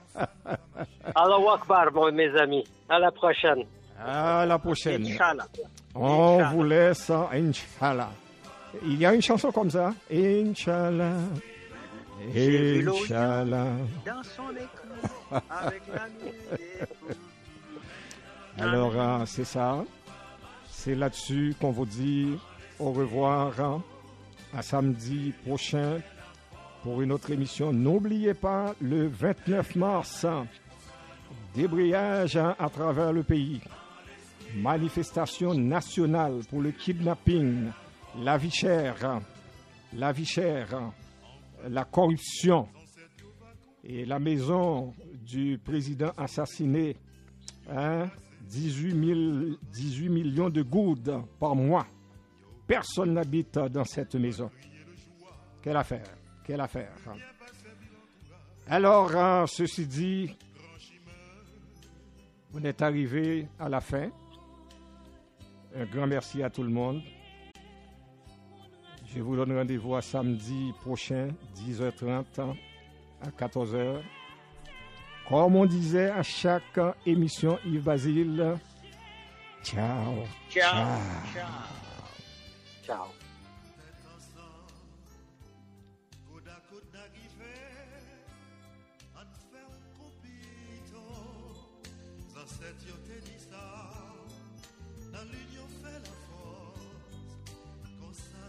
Allahu Akbar, mon- mes amis. À la prochaine. À la prochaine. Inch'Allah. On Inch'Allah. vous laisse, Inch'Allah. Il y a une chanson comme ça. Inch'Allah. J'ai vu Inch'Allah. Dans son écran, avec la nuit des fous. Alors, euh, c'est ça. C'est là-dessus qu'on vous dit au revoir hein, à samedi prochain pour une autre émission. N'oubliez pas, le vingt-neuf mars, débrayage hein, à travers le pays. Manifestation nationale pour le kidnapping, la vie chère, hein, la vie chère, hein, la corruption et la maison du président assassiné. Hein, dix-huit mille, dix-huit millions de gouttes par mois. Personne n'habite dans cette maison. Quelle affaire, quelle affaire. Alors, hein, ceci dit, on est arrivé à la fin. Un grand merci à tout le monde. Je vous donne rendez-vous à samedi prochain, dix heures trente à quatorze heures. Comme on disait à chaque émission, Yves Basile, ciao. Ciao. Ciao. Ciao. Coude à coude d'arriver, à te faire compito. Dans cette yo te dit ça, dans l'union fait la force. Comme ça